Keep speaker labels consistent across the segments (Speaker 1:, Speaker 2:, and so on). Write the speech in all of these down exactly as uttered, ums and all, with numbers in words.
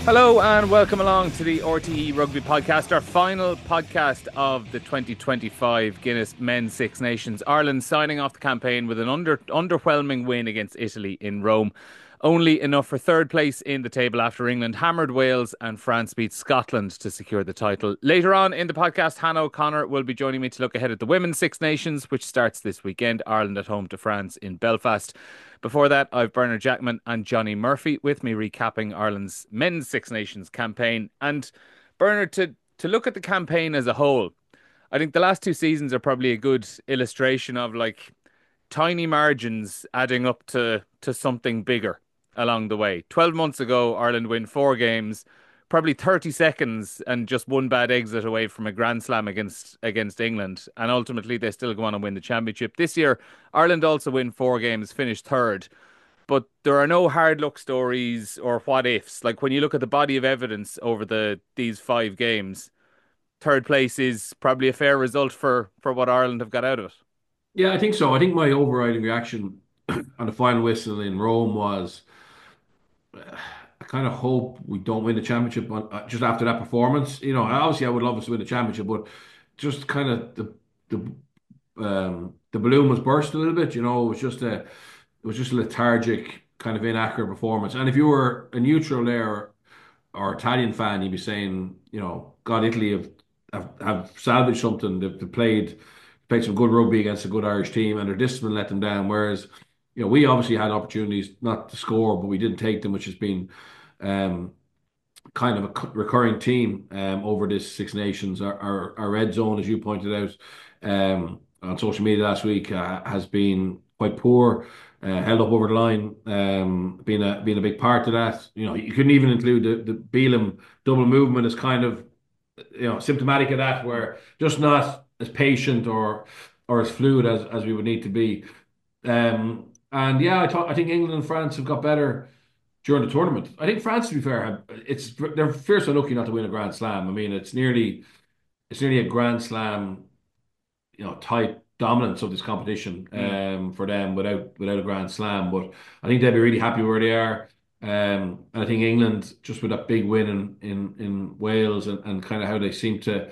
Speaker 1: Hello and welcome along to the R T E Rugby Podcast, our final podcast of the twenty twenty-five Guinness Men's Six Nations. Ireland signing off the campaign with an under underwhelming win against Italy in Rome. Only enough for third place in the table after England hammered Wales and France beat Scotland to secure the title. Later on in the podcast, Hannah O'Connor will be joining me to look ahead at the Women's Six Nations, which starts this weekend. Ireland at home to France in Belfast. Before that, I've Bernard Jackman and Johnny Murphy with me recapping Ireland's Men's Six Nations campaign. And Bernard, to, to look at the campaign as a whole, I think the last two seasons are probably a good illustration of like tiny margins adding up to, to something bigger along the way. twelve months ago, Ireland win four games, probably thirty seconds and just one bad exit away from a Grand Slam against against England. And ultimately, they still go on and win the championship. This year, Ireland also win four games, finish third. But there are no hard luck stories or what ifs. Like when you look at the body of evidence over the these five games, third place is probably a fair result for, for what Ireland have got out of it.
Speaker 2: Yeah, I think so. I think my overriding reaction on the final whistle in Rome was uh, I kind of hope we don't win the championship on, uh, just after that performance. You know, obviously I would love us to win the championship, but just kind of the the um, the balloon was burst a little bit. You know, it was just a it was just a lethargic kind of inaccurate performance. And if you were a neutral there or Italian fan, you'd be saying, you know, God, Italy have have, have salvaged something. They've, they've played played some good rugby against a good Irish team, and their discipline let them down. Whereas, you know, we obviously had opportunities not to score, but we didn't take them, which has been um, kind of a c- recurring theme um, over this Six Nations. Our, our, our red zone, as you pointed out um, on social media last week, uh, has been quite poor. Uh, held up over the line, um, being a being a big part of that. You know, you couldn't even include the the Beelum double movement as kind of you know symptomatic of that, where just not as patient or or as fluid as as we would need to be. Um, and yeah, I thought I think England and France have got better during the tournament. I think France, to be fair, have, it's they're fiercely lucky not to win a Grand Slam. I mean, it's nearly it's nearly a Grand Slam, you know, type dominance of this competition
Speaker 1: Mm.
Speaker 2: um, for them without without a Grand Slam. But I think they'd be really happy where they are. Um, and I think England, just with that big win in in, in Wales and, and kind of how they seem to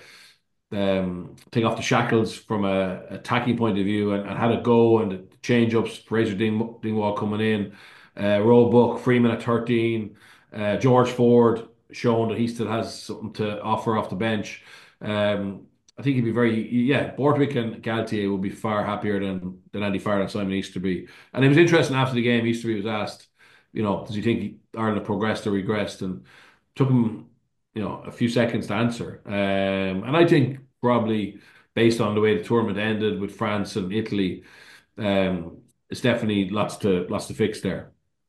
Speaker 2: um, take off the shackles from a attacking point of view and, and had a go and the change ups, Fraser Ding, Dingwall coming in, uh, Roebuck, Freeman at thirteen, uh, George Ford showing that he still has something to offer off the bench. Um, I think he'd be very, yeah, Borthwick and Galtier would be far happier than than Andy Farrell and Simon Easterby. And it was interesting after the game, Easterby was asked, you know, does he think Ireland have progressed or regressed? And took him, you know, a few seconds to answer. Um, and I think probably based on the way the tournament ended with France and Italy, um, it's definitely lots to lots to fix there.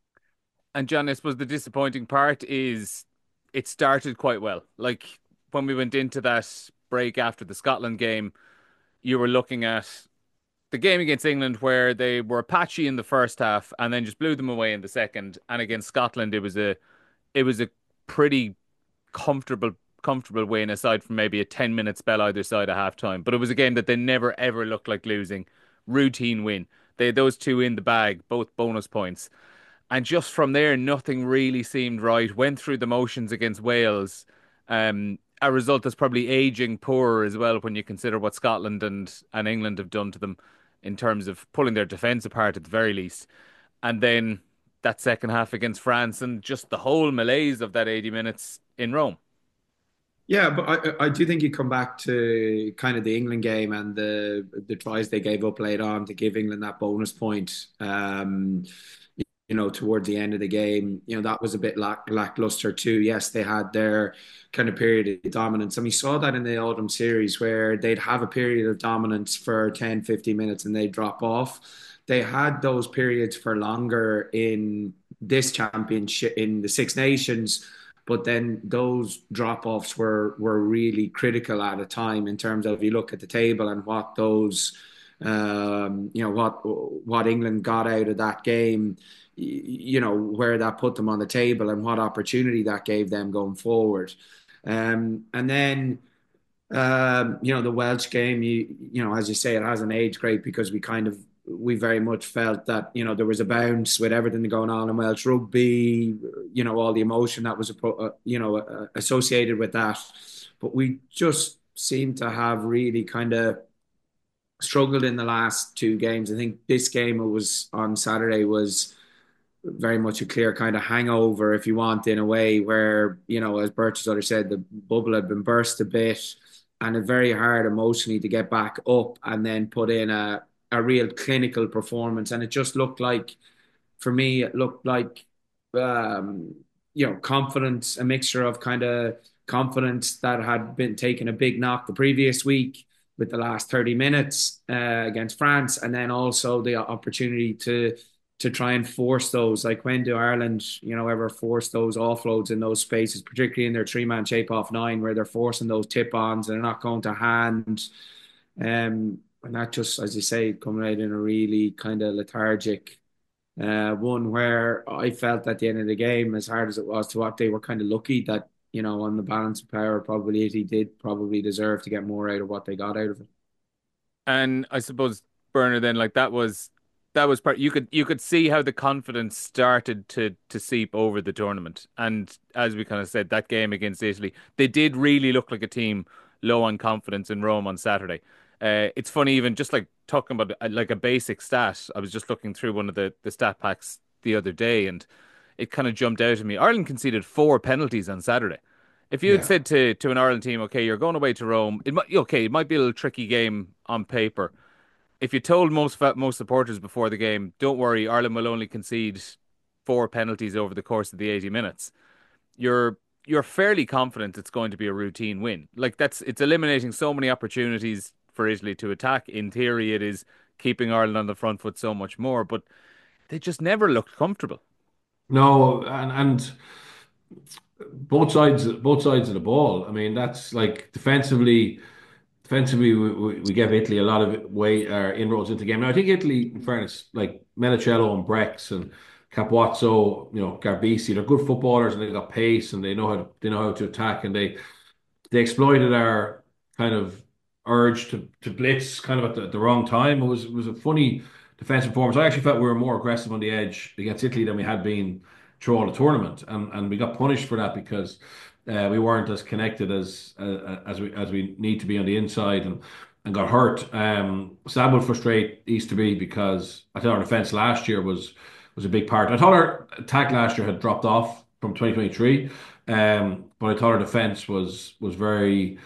Speaker 1: And John, I suppose the disappointing part is it started quite well. Like when we went into that break after the Scotland game, you were looking at the game against England where they were patchy in the first half and then just blew them away in the second. And against Scotland, it was a it was a pretty comfortable comfortable win aside from maybe a ten minute spell either side at half time. But it was a game that they never ever looked like losing. Routine win. They had those two in the bag, both bonus points. And just from there, nothing really seemed right. Went through the motions against Wales. Um, a result that's probably aging poorer as well when you consider what Scotland and, and England have done to them in terms of pulling their defence apart at the very least. And then that second half against France and just the whole malaise of that eighty minutes in Rome.
Speaker 3: Yeah, but I, I do think you come back to kind of the England game and the the tries they gave up late on to give England that bonus point. Um, you know, toward the end of the game, you know, that was a bit lack, lackluster too. Yes, they had their kind of period of dominance. And we saw that in the autumn series where they'd have a period of dominance for ten, fifteen minutes and they drop off. They had those periods for longer in this championship, in the Six Nations, but then those drop offs were were really critical at a time in terms of you look at the table and what those um, you know what what England got out of that game, you know where that put them on the table and what opportunity that gave them going forward. Um, and then um, you know the Welsh game, you you know as you say, it hasn't aged great because we kind of we very much felt that, you know, there was a bounce with everything going on in Welsh rugby, you know, all the emotion that was, uh, you know, uh, associated with that. But we just seemed to have really kind of struggled in the last two games. I think this game it was on Saturday was very much a clear kind of hangover, if you want, in a way where, you know, as Birch sort of said, the bubble had been burst a bit and it's very hard emotionally to get back up and then put in a, a real clinical performance. And it just looked like, for me, it looked like, um, you know, confidence, a mixture of kind of confidence that had been taking a big knock the previous week with the last thirty minutes uh, against France, and then also the opportunity to to try and force those. Like, when do Ireland, you know, ever force those offloads in those spaces, particularly in their three man shape off nine, where they're forcing those tip ons and they're not going to hand. Um, and that just, as you say, coming out in a really kind of lethargic uh, one where I felt at the end of the game, as hard as it was to watch, they were kind of lucky that, you know, on the balance of power, probably he did probably deserve to get more out of what they got out of it.
Speaker 1: And I suppose Burner then like that was that was part you could you could see how the confidence started to to seep over the tournament. And as we kind of said, that game against Italy, they did really look like a team low on confidence in Rome on Saturday. Uh, it's funny, even just like talking about uh, like a basic stat. I was just looking through one of the the stat packs the other day, and it kind of jumped out at me. Ireland conceded four penalties on Saturday. If you had
Speaker 2: Yeah.
Speaker 1: said to to an Ireland team, okay, you're going away to Rome, it might okay, it might be a little tricky game on paper. If you told most fa- most supporters before the game, don't worry, Ireland will only concede four penalties over the course of the eighty minutes, you're you're fairly confident it's going to be a routine win. Like that's it's eliminating so many opportunities for Italy to attack. In theory, it is keeping Ireland on the front foot so much more, but they just never looked comfortable.
Speaker 2: No, and and both sides both sides of the ball. I mean, that's like defensively. Defensively, we, we, we gave Italy a lot of way uh, inroads into the game. Now, I think Italy, in fairness, like Menicello and Brex and Capuozzo, you know, Garbisi, they're good footballers and they got pace and they know how to, they know how to attack and they they exploited our kind of urge to, to blitz kind of at the, the wrong time. It was it was a funny defensive performance. I actually felt we were more aggressive on the edge against Italy than we had been throughout the tournament, and and we got punished for that because uh, we weren't as connected as uh, as we as we need to be on the inside and. And got hurt. Um, so that would frustrate Easterby because I thought our defense last year was was a big part. I thought our attack last year had dropped off from twenty twenty-three, um, but I thought our defense was was very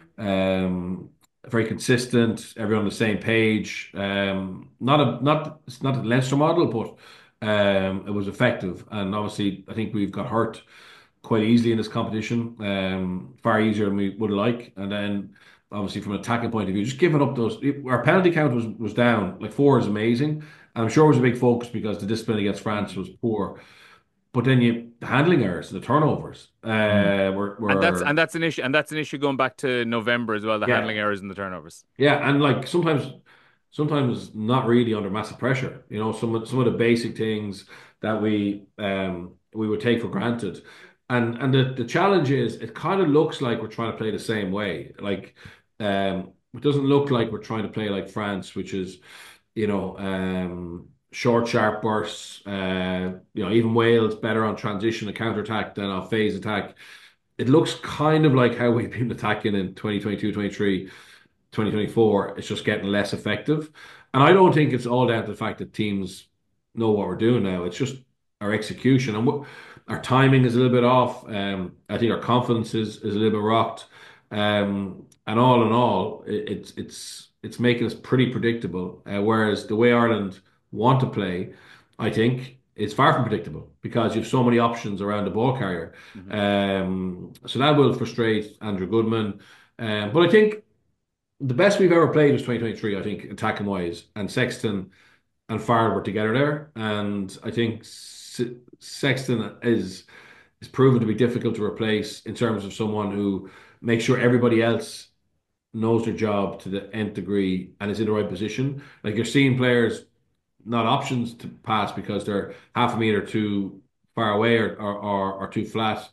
Speaker 2: um, very consistent. Everyone on the same page. Um, not a not it's not a Leinster model, but um, it was effective. And obviously, I think we've got hurt quite easily in this competition. Um, far easier than we would like. And then obviously from an attacking point of view, just giving up those. Our penalty count was was down. Like four is amazing. And I'm sure it was a big focus because the discipline against France was poor. But then you the handling errors, the turnovers,
Speaker 1: Mm.
Speaker 2: uh, were
Speaker 1: And that's and
Speaker 2: were
Speaker 1: that's an issue, and that's an issue going back to November as well. The
Speaker 2: yeah.
Speaker 1: handling errors and the turnovers.
Speaker 2: Yeah, and like sometimes, sometimes not really under massive pressure. You know, some of some of the basic things that we um we would take for granted, and and the the challenge is it kind of looks like we're trying to play the same way. Like, um, it doesn't look like we're trying to play like France, which is, you know, um, short, sharp bursts. Uh, you know, even Wales better on transition and counter attack than on phase attack. It looks kind of like how we've been attacking in twenty twenty-two, twenty-three. twenty twenty-four, it's just getting less effective. And I don't think it's all down to the fact that teams know what we're doing now. It's just our execution and what our timing is a little bit off. Um, I think our confidence is, is a little bit rocked. Um, and all in all, it, it's it's it's making us pretty predictable. Uh, whereas the way Ireland want to play, I think, is far from predictable because you have so many options around the ball carrier.
Speaker 1: Hmm.
Speaker 2: Um, so that will frustrate Andrew Goodman. Um, but I think the best we've ever played was twenty twenty-three, I think, attacking wise. And Sexton and Farrell were together there. And I think Se- Sexton is is proven to be difficult to replace in terms of someone who makes sure everybody else knows their job to the nth degree and is in the right position. Like you're seeing players not options to pass because they're half a meter too far away or or, or, or too flat.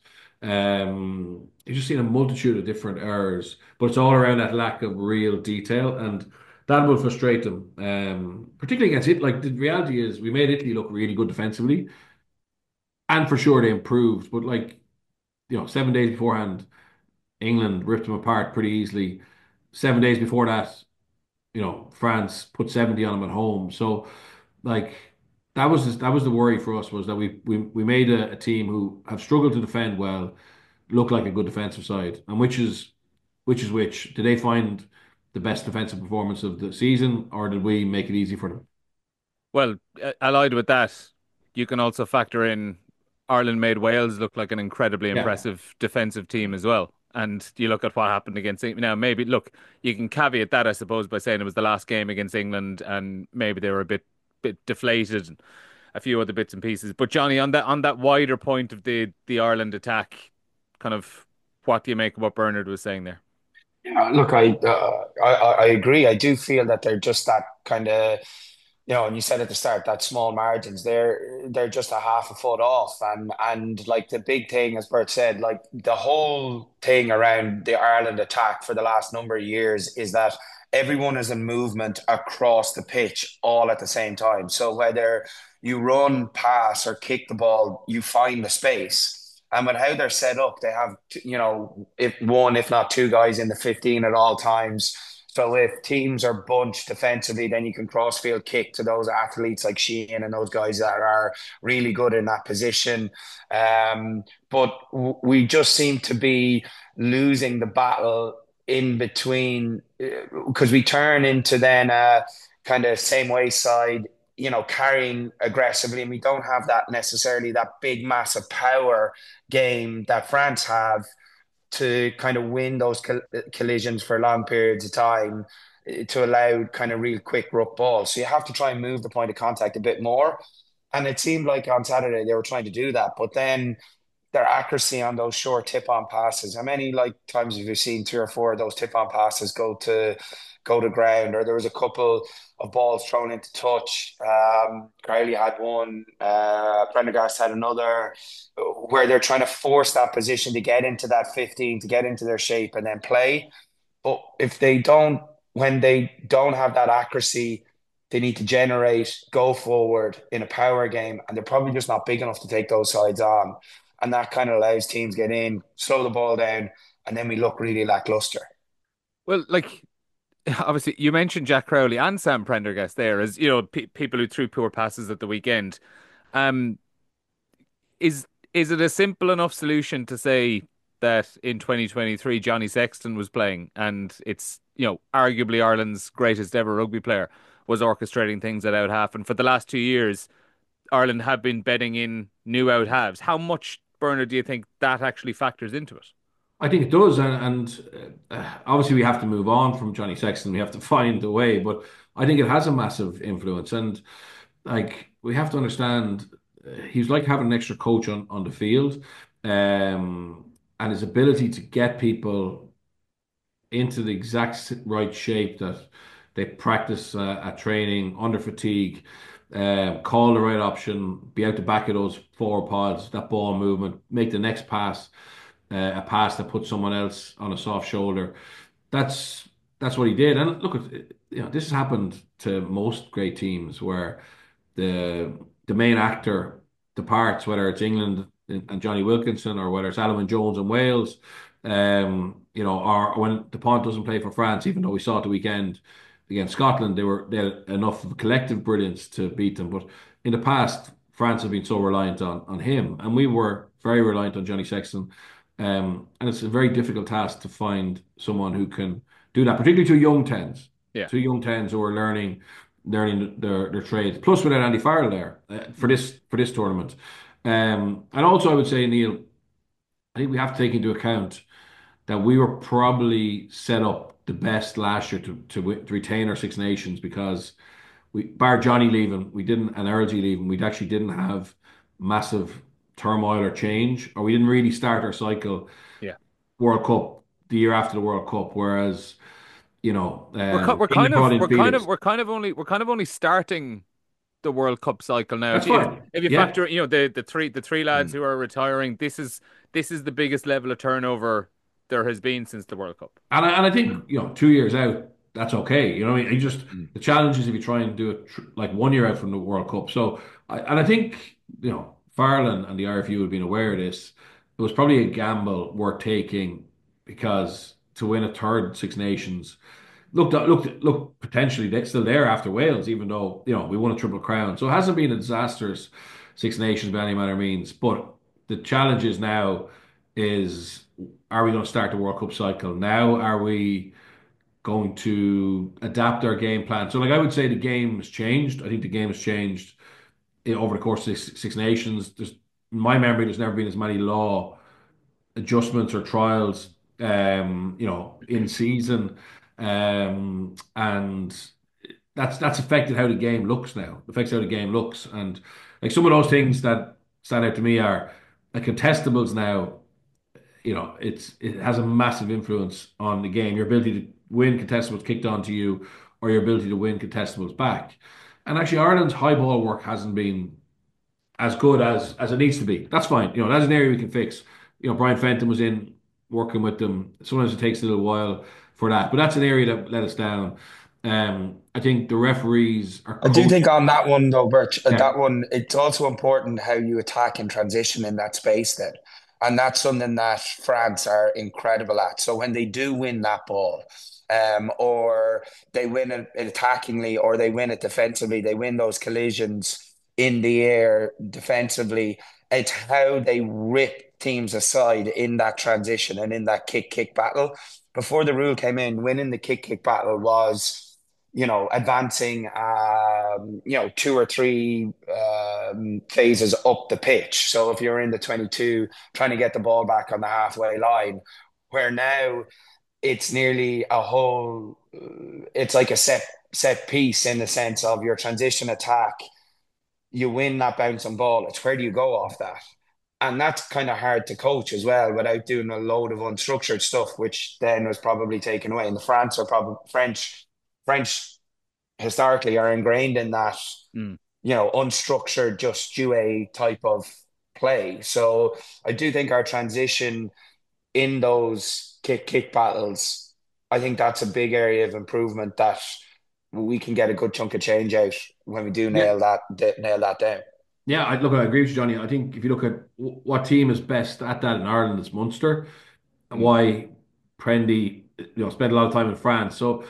Speaker 2: Um, you've just seen a multitude of different errors, but it's all around that lack of real detail. And that will frustrate them, um, particularly against it. Like the reality is, we made Italy look really good defensively, and for sure they improved. But like you know, seven days beforehand, England ripped them apart pretty easily. Seven days before that, you know, France put seventy on them at home. So like that was that was the worry for us was that we we we made a, a team who have struggled to defend well, look like a good defensive side, and which is which is which. Did they find the best defensive performance of the season, or did we make it easy for them?
Speaker 1: Well, uh, allied with that, you can also factor in Ireland made Wales look like an incredibly
Speaker 2: Yeah.
Speaker 1: impressive defensive team as well. And you look at what happened against England. Now, maybe look, you can caveat that, I suppose, by saying it was the last game against England, and maybe they were a bit bit deflated, and a few other bits and pieces. But Johnny, on that on that wider point of the the Ireland attack, kind of what do you make of what Bernard was saying there?
Speaker 4: Yeah, look, I, uh, I I I agree. I do feel that they're just that kind of, you know, and you said at the start that small margins, they're they're just a half a foot off, and and like the big thing, as Bert said, like the whole thing around the Ireland attack for the last number of years is that everyone is in movement across the pitch all at the same time. So whether you run, pass, or kick the ball, you find the space. And with how they're set up, they have, you know, if one, if not two guys in the fifteen at all times. So if teams are bunched defensively, then you can crossfield kick to those athletes like Sheehan and those guys that are really good in that position. Um, but w- we just seem to be losing the battle in between because we turn into then a kind of same way side, you know, carrying aggressively, and we don't have that necessarily that big massive power game that France have to kind of win those coll collisions for long periods of time eh, to allow kind of real quick rough balls. So you have to try and move the point of contact a bit more. And it seemed like on Saturday they were trying to do that, but then their accuracy on those short tip-on passes. How many like times have you seen three or four of those tip-on passes go to go to ground? Or there was a couple of balls thrown into touch. Um, Crowley had one. Uh, Prendergast had another, where they're trying to force that position to get into that fifteen, to get into their shape and then play. But if they don't, when they don't have that accuracy, they need to generate, go forward in a power game, and they're probably just not big enough to take those sides on. And that kind of allows teams get in, slow the ball down, and then we look really lackluster.
Speaker 1: Well, like obviously you mentioned Jack Crowley and Sam Prendergast there as you know pe people who threw poor passes at the weekend. Um, is is it a simple enough solution to say that in twenty twenty-three Johnny Sexton was playing and it's you know arguably Ireland's greatest ever rugby player was orchestrating things at out half, and for the last two years Ireland have been betting in new out halves. How much, Bernard, do you think that actually factors into it?
Speaker 2: I think it does, and, and uh, obviously we have to move on from Johnny Sexton. We have to find a way, but I think it has a massive influence. And like we have to understand, uh, he's like having an extra coach on on the field, um, and his ability to get people into the exact s- right shape that they practice uh, at training under fatigue, uh, call the right option, be out the back of those forward pods, that ball movement, make the next pass uh, a pass that puts someone else on a soft shoulder. That's that's what he did. And look, at you know, this has happened to most great teams where the the main actor departs, whether it's England and Johnny Wilkinson or whether it's Alan Jones in Wales, um, you know, or when DuPont doesn't play for France, even though we saw it the weekend against Scotland, they were they had enough of collective brilliance to beat them. But in the past, France have been so reliant on on him, and we were very reliant on Johnny Sexton. Um, and it's a very difficult task to find someone who can do that, particularly two young tens,
Speaker 1: Yeah.
Speaker 2: two young tens who are learning learning their their trades. Plus, without Andy Farrell there uh, for this for this tournament, um, and also I would say, Neil, I think we have to take into account that we were probably set up the best last year to to, wi- to retain our Six Nations because we, bar Johnny leaving, we didn't, and Earlsy leaving, we actually didn't have massive turmoil or change, or we didn't really start our cycle
Speaker 1: Yeah.
Speaker 2: World Cup the year after the World Cup. Whereas, you know,
Speaker 1: We're ki-
Speaker 2: um,
Speaker 1: we're
Speaker 2: England
Speaker 1: kind
Speaker 2: brought
Speaker 1: of
Speaker 2: in
Speaker 1: we're kind of
Speaker 2: Felix.
Speaker 1: we're kind of only we're kind of only starting the World Cup cycle now.
Speaker 2: That's
Speaker 1: If you if,
Speaker 2: fine.
Speaker 1: if you
Speaker 2: Yeah.
Speaker 1: factor, you know, the the three the three lads
Speaker 2: Mm.
Speaker 1: who are retiring, this is this is the biggest level of turnover there has been since the World Cup.
Speaker 2: And I, and I think, you know, two years out, that's okay. You know what I mean? You just
Speaker 3: Mm.
Speaker 2: the challenge is if you try and do it tr like one year out from the World Cup. So, I, and I think you know Farland and the R F U have been aware of this. It was probably a gamble worth taking because to win a third Six Nations looked looked look potentially they still there after Wales, even though you know we won a triple crown. So it hasn't been a disastrous Six Nations by any manner of means. But the challenge is now is are we going to start the World Cup cycle now? Are we going to adapt our game plan? So like I would say the game has changed. I think the game has changed eh, over the course of Six, Six Nations. There's in my memory, there's never been as many law adjustments or trials, um, you know, in season, um, and that's that's affected how the game looks now. Affects how the game looks, and like some of those things that stand out to me are like contestables now. You know, it's it has a massive influence on the game. Your ability to win contestables kicked onto you, or your ability to win contestables back. And actually, Ireland's high ball work hasn't been as good as as it needs to be. That's fine. You know, that's an area we can fix. You know, Brian Fenton was in working with them. Sometimes it takes a little while for that, but that's an area that let us down. Um, I think the referees are
Speaker 4: I do
Speaker 2: coached.
Speaker 4: think on that one though, Birch, uh,
Speaker 2: Yeah,
Speaker 4: that one, it's also important how you attack and transition in that space then. And that's something that France are incredible at. So when they do win that ball, um, or they win it attackingly or they win it defensively, they win those collisions in the air defensively. It's how they rip teams aside in that transition and in that kick kick battle. Before the rule came in, winning the kick kick battle was you know, advancing, um, you know, two or three um, phases up the pitch. So if you're in the twenty-two, trying to get the ball back on the halfway line, where now it's nearly a whole, uh, it's like a set set piece in the sense of your transition attack. You win that bouncing ball. It's where do you go off that? And that's kind of hard to coach as well without doing a load of unstructured stuff, which then was probably taken away. And the France are probably French, French historically are ingrained in that,
Speaker 1: Mm.
Speaker 4: you know, unstructured, just duet type of play. So I do think our transition in those kick kick battles, I think that's a big area of improvement that we can get a good chunk of change out when we do
Speaker 2: yeah,
Speaker 4: nail that nail that down.
Speaker 2: yeah. I look. I agree with you, Johnny. I think if you look at w- what team is best at that in Ireland, it's Munster.
Speaker 4: Mm.
Speaker 2: Why Prendy, you know, spent a lot of time in France. So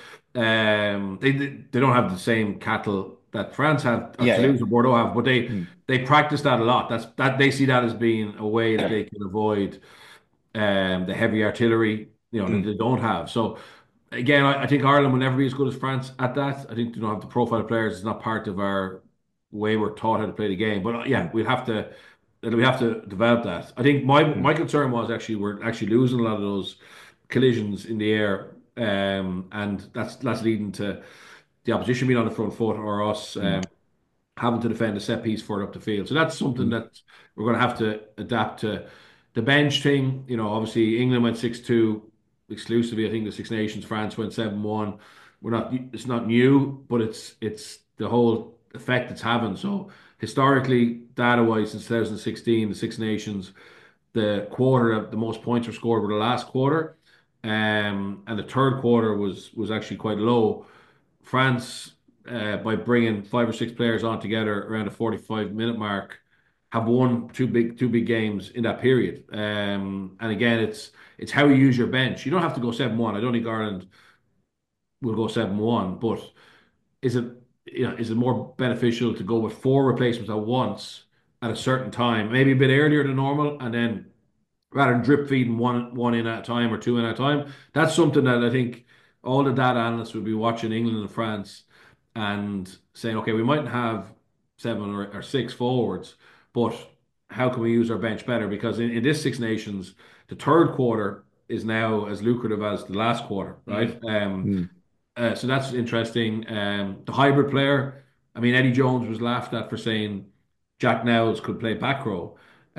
Speaker 2: um, they they don't have the same cattle that France have, or
Speaker 4: Yeah, yeah.
Speaker 2: Toulouse or Bordeaux have, but they
Speaker 3: Mm.
Speaker 2: they practice that a lot. That's that they see that as being a way that they can avoid um, the heavy artillery, you know, that
Speaker 4: Mm.
Speaker 2: they don't have. So again, I, I think Ireland will never be as good as France at that. I think they don't have the profile of players. It's not part of our way we're taught how to play the game. But uh, yeah, we'll have to we have to develop that. I think my
Speaker 4: Mm.
Speaker 2: my concern was actually we're actually losing a lot of those collisions in the air, um, and that's that's leading to the opposition being on the front foot or us
Speaker 3: Mm.
Speaker 2: um, having to defend a set piece further up the field. So that's something
Speaker 3: Mm.
Speaker 2: that we're going to have to adapt to. The bench thing, you know, obviously England went six two exclusively. I think the Six Nations, France went seven one. We're not, it's not new, but it's it's the whole effect it's having. So historically, data wise, since twenty sixteen, the Six Nations, the quarter the most points were scored were the last quarter, um, and the third quarter was was actually quite low. France, uh, by bringing five or six players on together around the forty-five minute mark, have won two big two big games in that period. Um, and again, it's it's how you use your bench. You don't have to go seven one. I don't think Ireland will go seven one, but is it you know is it more beneficial to go with four replacements at once at a certain time, maybe a bit earlier than normal, and then rather than drip feeding one one in at a time or two in at a time. That's something that I think all the data analysts will be watching England and France and saying, okay, we mightn't have seven or, or six forwards, but how can we use our bench better? Because in, in this Six Nations, the third quarter is now as lucrative as the last quarter,
Speaker 1: Mm.
Speaker 2: right? Um,
Speaker 3: Mm.
Speaker 2: uh, so that's interesting. Um, the hybrid player, I mean, Eddie Jones was laughed at for saying Jack Nels could play back row.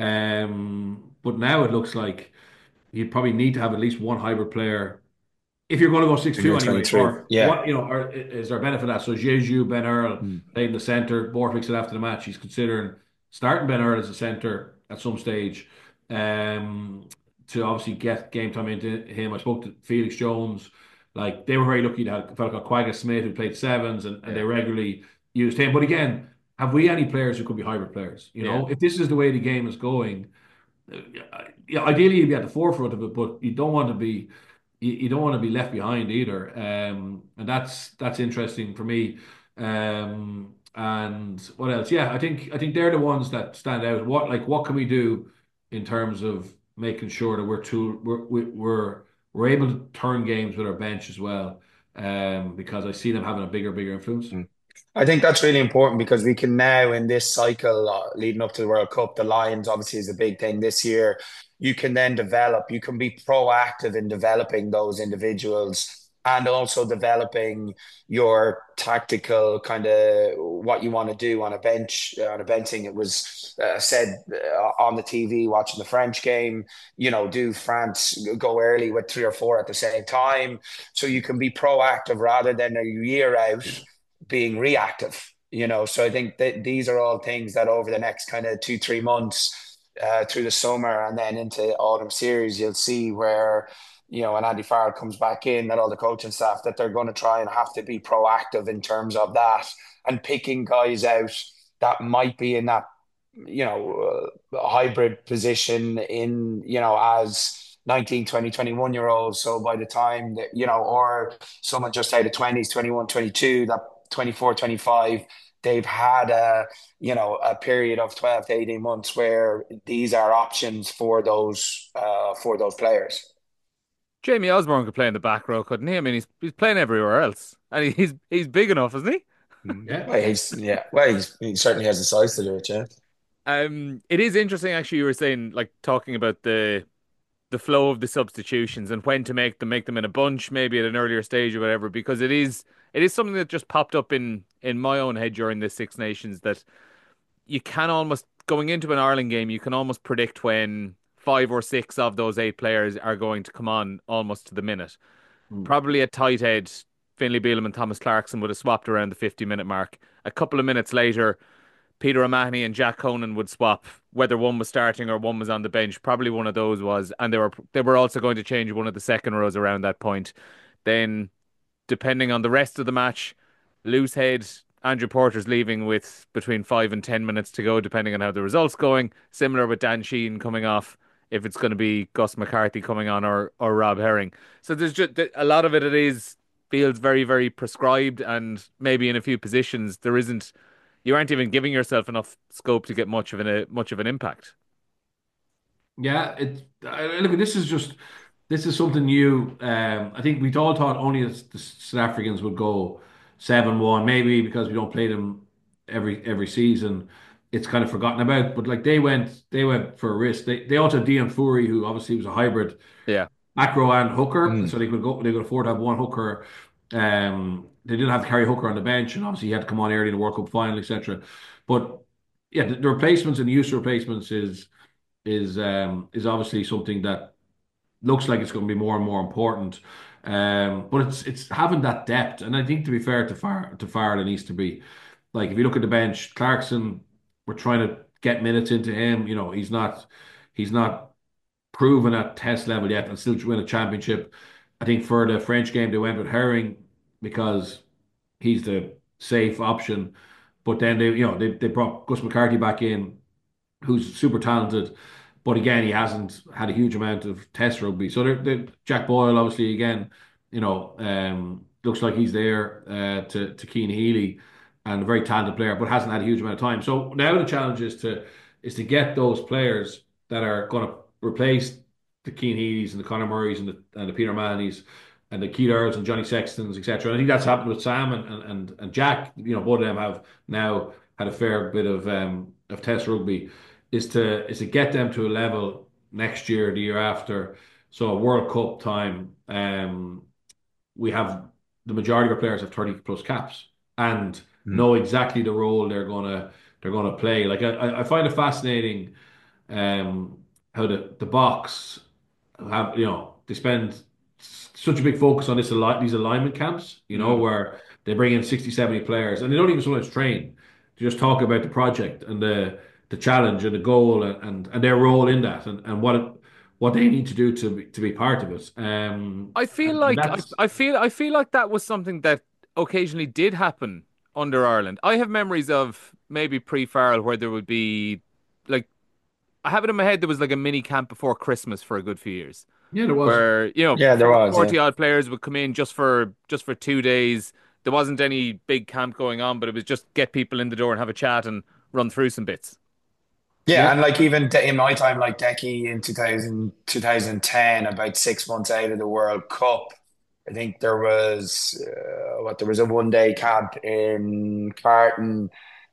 Speaker 2: Um, but now it looks like you'd probably need to have at least one hybrid player if you're going to go six
Speaker 4: When
Speaker 2: two
Speaker 4: you're
Speaker 2: anyway.
Speaker 4: twenty-three.
Speaker 2: Or
Speaker 4: Yeah.
Speaker 2: what, you know, or is there a benefit of that? So Jeju, Ben Earl
Speaker 3: Mm.
Speaker 2: played in the centre. Borthwick said after the match he's considering starting Ben Earl as a centre at some stage um, to obviously get game time into him. I spoke to Felix Jones Like they were very lucky to have a fellow called Quagga Smith who played sevens and, and they
Speaker 1: Yeah.
Speaker 2: regularly used him. But again, have we any players who could be hybrid players? You
Speaker 1: Yeah.
Speaker 2: know, if this is the way the game is going, uh, yeah, ideally you'd be at the forefront of it, but you don't want to be you, you don't want to be left behind either. Um, and that's that's interesting for me. Um, and what else? Yeah, I think I think they're the ones that stand out. What like what can we do in terms of making sure that we're too we're we- we're we're able to turn games with our bench as well. Um, because I see them having a bigger bigger influence.
Speaker 4: Mm. I think that's really important because we can now, in this cycle uh, leading up to the World Cup, the Lions obviously is a big thing this year. You can then develop, you can be proactive in developing those individuals and also developing your tactical kind of what you want to do on a bench. Uh, on a benching, it was uh, said uh, on the T V watching the French game, you know, do France go early with three or four at the same time? So you can be proactive rather than a year out being reactive, you know. So I think that these are all things that over the next kind of two, three months uh, through the summer and then into autumn series, you'll see where, you know, when Andy Farrell comes back in, that all the coaching staff, that they're going to try and have to be proactive in terms of that and picking guys out that might be in that, you know, uh, hybrid position in, you know, as nineteen, twenty, twenty-one year olds. So by the time that, you know, or someone just out of twenties, twenty-one, twenty-two, that twenty-four, twenty-five, they've had a, you know, a period of twelve to eighteen months where these are options for those, uh, for those players.
Speaker 1: Jamie Osborne could play in the back row, couldn't he? I mean, he's he's playing everywhere else, and he- he's he's big enough, isn't he?
Speaker 2: Yeah.
Speaker 4: Well, he's, yeah, well, he's, he certainly has the size to do it, yeah.
Speaker 1: Um, it is interesting actually. You were saying like talking about the the flow of the substitutions and when to make them, make them in a bunch, maybe at an earlier stage or whatever, because it is it is something that just popped up in in my own head during the Six Nations that you can almost going into an Ireland game, you can almost predict when five or six of those eight players are going to come on almost to the minute.
Speaker 2: Mm.
Speaker 1: Probably at tight head, Finlay Bealham and Thomas Clarkson would have swapped around the fifty minute mark. A couple of minutes later, Peter O'Mahony and Jack Conan would swap, whether one was starting or one was on the bench. Probably one of those was, and they were they were also going to change one of the second rows around that point. Then, depending on the rest of the match, loose head Andrew Porter's leaving with between five and ten minutes to go, depending on how the results going. Similar with Dan Sheehan coming off, if it's going to be Gus McCarthy coming on or or Rob Herring. So there's just a lot of it. It is feels very very prescribed, and maybe in a few positions there isn't. You aren't even giving yourself enough scope to get much of an a, much of an impact.
Speaker 2: Yeah, it. I, look, this is just this is something new. Um, I think we all thought only the, the South Africans would go seven one, maybe because we don't play them every every season. It's kind of forgotten about. But like they went, they went for a risk. They they also had Dion Fury, who obviously was a hybrid
Speaker 1: Yeah,
Speaker 2: macro and hooker,
Speaker 4: Mm.
Speaker 2: so they could go. They could afford to have one hooker. Um, they didn't have to carry Hooker on the bench, and obviously he had to come on early in the World Cup final, et cetera. But yeah, the, the replacements and the use of replacements is is um, is obviously something that looks like it's going to be more and more important. Um, but it's it's having that depth, and I think to be fair to Far to Farrell, it needs to be like if you look at the bench, Clarkson, we're trying to get minutes into him. You know, he's not he's not proven at test level yet, and still to win a championship. I think for the French game they went with Herring because he's the safe option. But then they, you know, they, they brought Gus McCarthy back in, who's super talented, but again, he hasn't had a huge amount of test rugby. So they're, they're, Jack Boyle, obviously, again, you know, um, looks like he's there uh, to to Keane Healy, and a very talented player, but hasn't had a huge amount of time. So now the challenge is to is to get those players that are going to replace the Keane Healys and the Conor Murrays and the and the Peter Mannies and the Keith Earls and Johnny Sextons, et cetera. And I think that's happened with Sam and, and, and, and Jack. You know, both of them have now had a fair bit of um, of test rugby. Is to is to get them to a level next year, the year after. So World Cup time, um, we have the majority of our players have thirty plus caps and
Speaker 4: Mm.
Speaker 2: know exactly the role they're gonna they're gonna play. Like I, I find it fascinating um, how the the box have you know they spend such a big focus on this ali- these alignment camps, you know,
Speaker 1: mm,
Speaker 2: where they bring in sixty, seventy players and they don't even sometimes train. They just talk about the project and the the challenge and the goal and, and, and their role in that and, and what it, what they need to do to be, to be part of it. Um,
Speaker 1: I feel
Speaker 2: and, and
Speaker 1: like I,
Speaker 2: that's
Speaker 1: I feel I feel like that was something that occasionally did happen under Ireland. I have memories of maybe pre-Farrell where there would be like I have it in my head there was like a mini camp before Christmas for a good few years
Speaker 2: yeah, there was.
Speaker 1: where you know
Speaker 4: Yeah, there was. Yeah.
Speaker 1: forty odd players would come in just for just for two days. There wasn't any big camp going on, but it was just get people in the door and have a chat and run through some bits.
Speaker 4: Yeah,
Speaker 2: Yeah,
Speaker 4: and like even de- in my time, like Decky in two thousand two thousand ten, about six months out of the World Cup, I think there was uh, what there was a one day camp in Carton.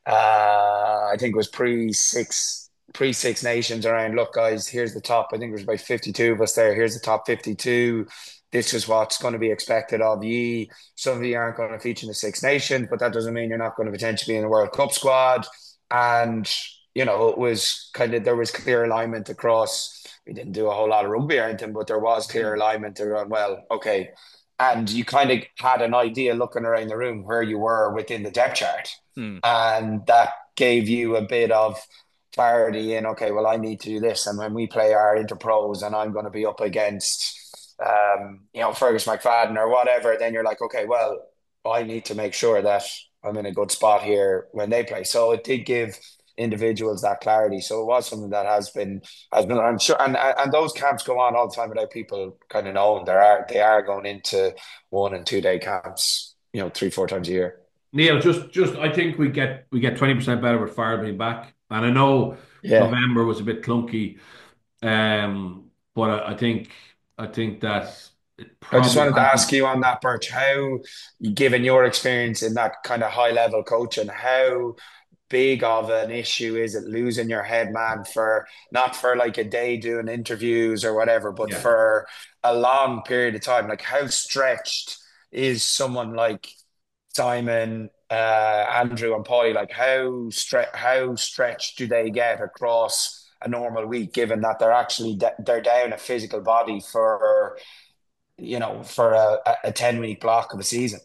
Speaker 4: Uh, I think it was pre six pre Six Nations around. Look, guys, here's the top. I think there's about fifty-two of us there. Here's the top fifty-two. This is what's going to be expected of ye. Some of you aren't going to feature in the Six Nations, but that doesn't mean you're not going to potentially be in the World Cup squad. And you know, it was kind of there was clear alignment across. We didn't do a whole lot of rugby or anything, but there was clear alignment around, well, okay. And you kind of had an idea looking around the room where you were within the depth chart.
Speaker 1: Hmm.
Speaker 4: And that gave you a bit of clarity in, okay, well, I need to do this. And when we play our interpros and I'm going to be up against, um, you know, Fergus McFadden or whatever, then you're like, okay, well, I need to make sure that I'm in a good spot here when they play. So it did give individuals that clarity. So it was something that has been has been I'm sure and and those camps go on all the time without people kind of knowing there are they are going into one and two day camps, you know, three, four times a year.
Speaker 2: Neil, just just I think we get we get twenty percent better with Farrell being back. And I know
Speaker 4: Yeah.
Speaker 2: November was a bit clunky, um, but I, I think I think that it
Speaker 4: I just
Speaker 2: probably
Speaker 4: wanted to ask
Speaker 2: hasn't.
Speaker 4: you on that, Birch, how, given your experience in that kind of high level coaching, how big of an issue is it losing your head man for not for like a day doing interviews or whatever, but
Speaker 2: Yeah.
Speaker 4: for a long period of time? Like, how stretched is someone like Simon, uh, Andrew, and Paulie? Like, how stre how stretched do they get across a normal week, given that they're actually they're down a physical body for you know for a, a ten week block of a season?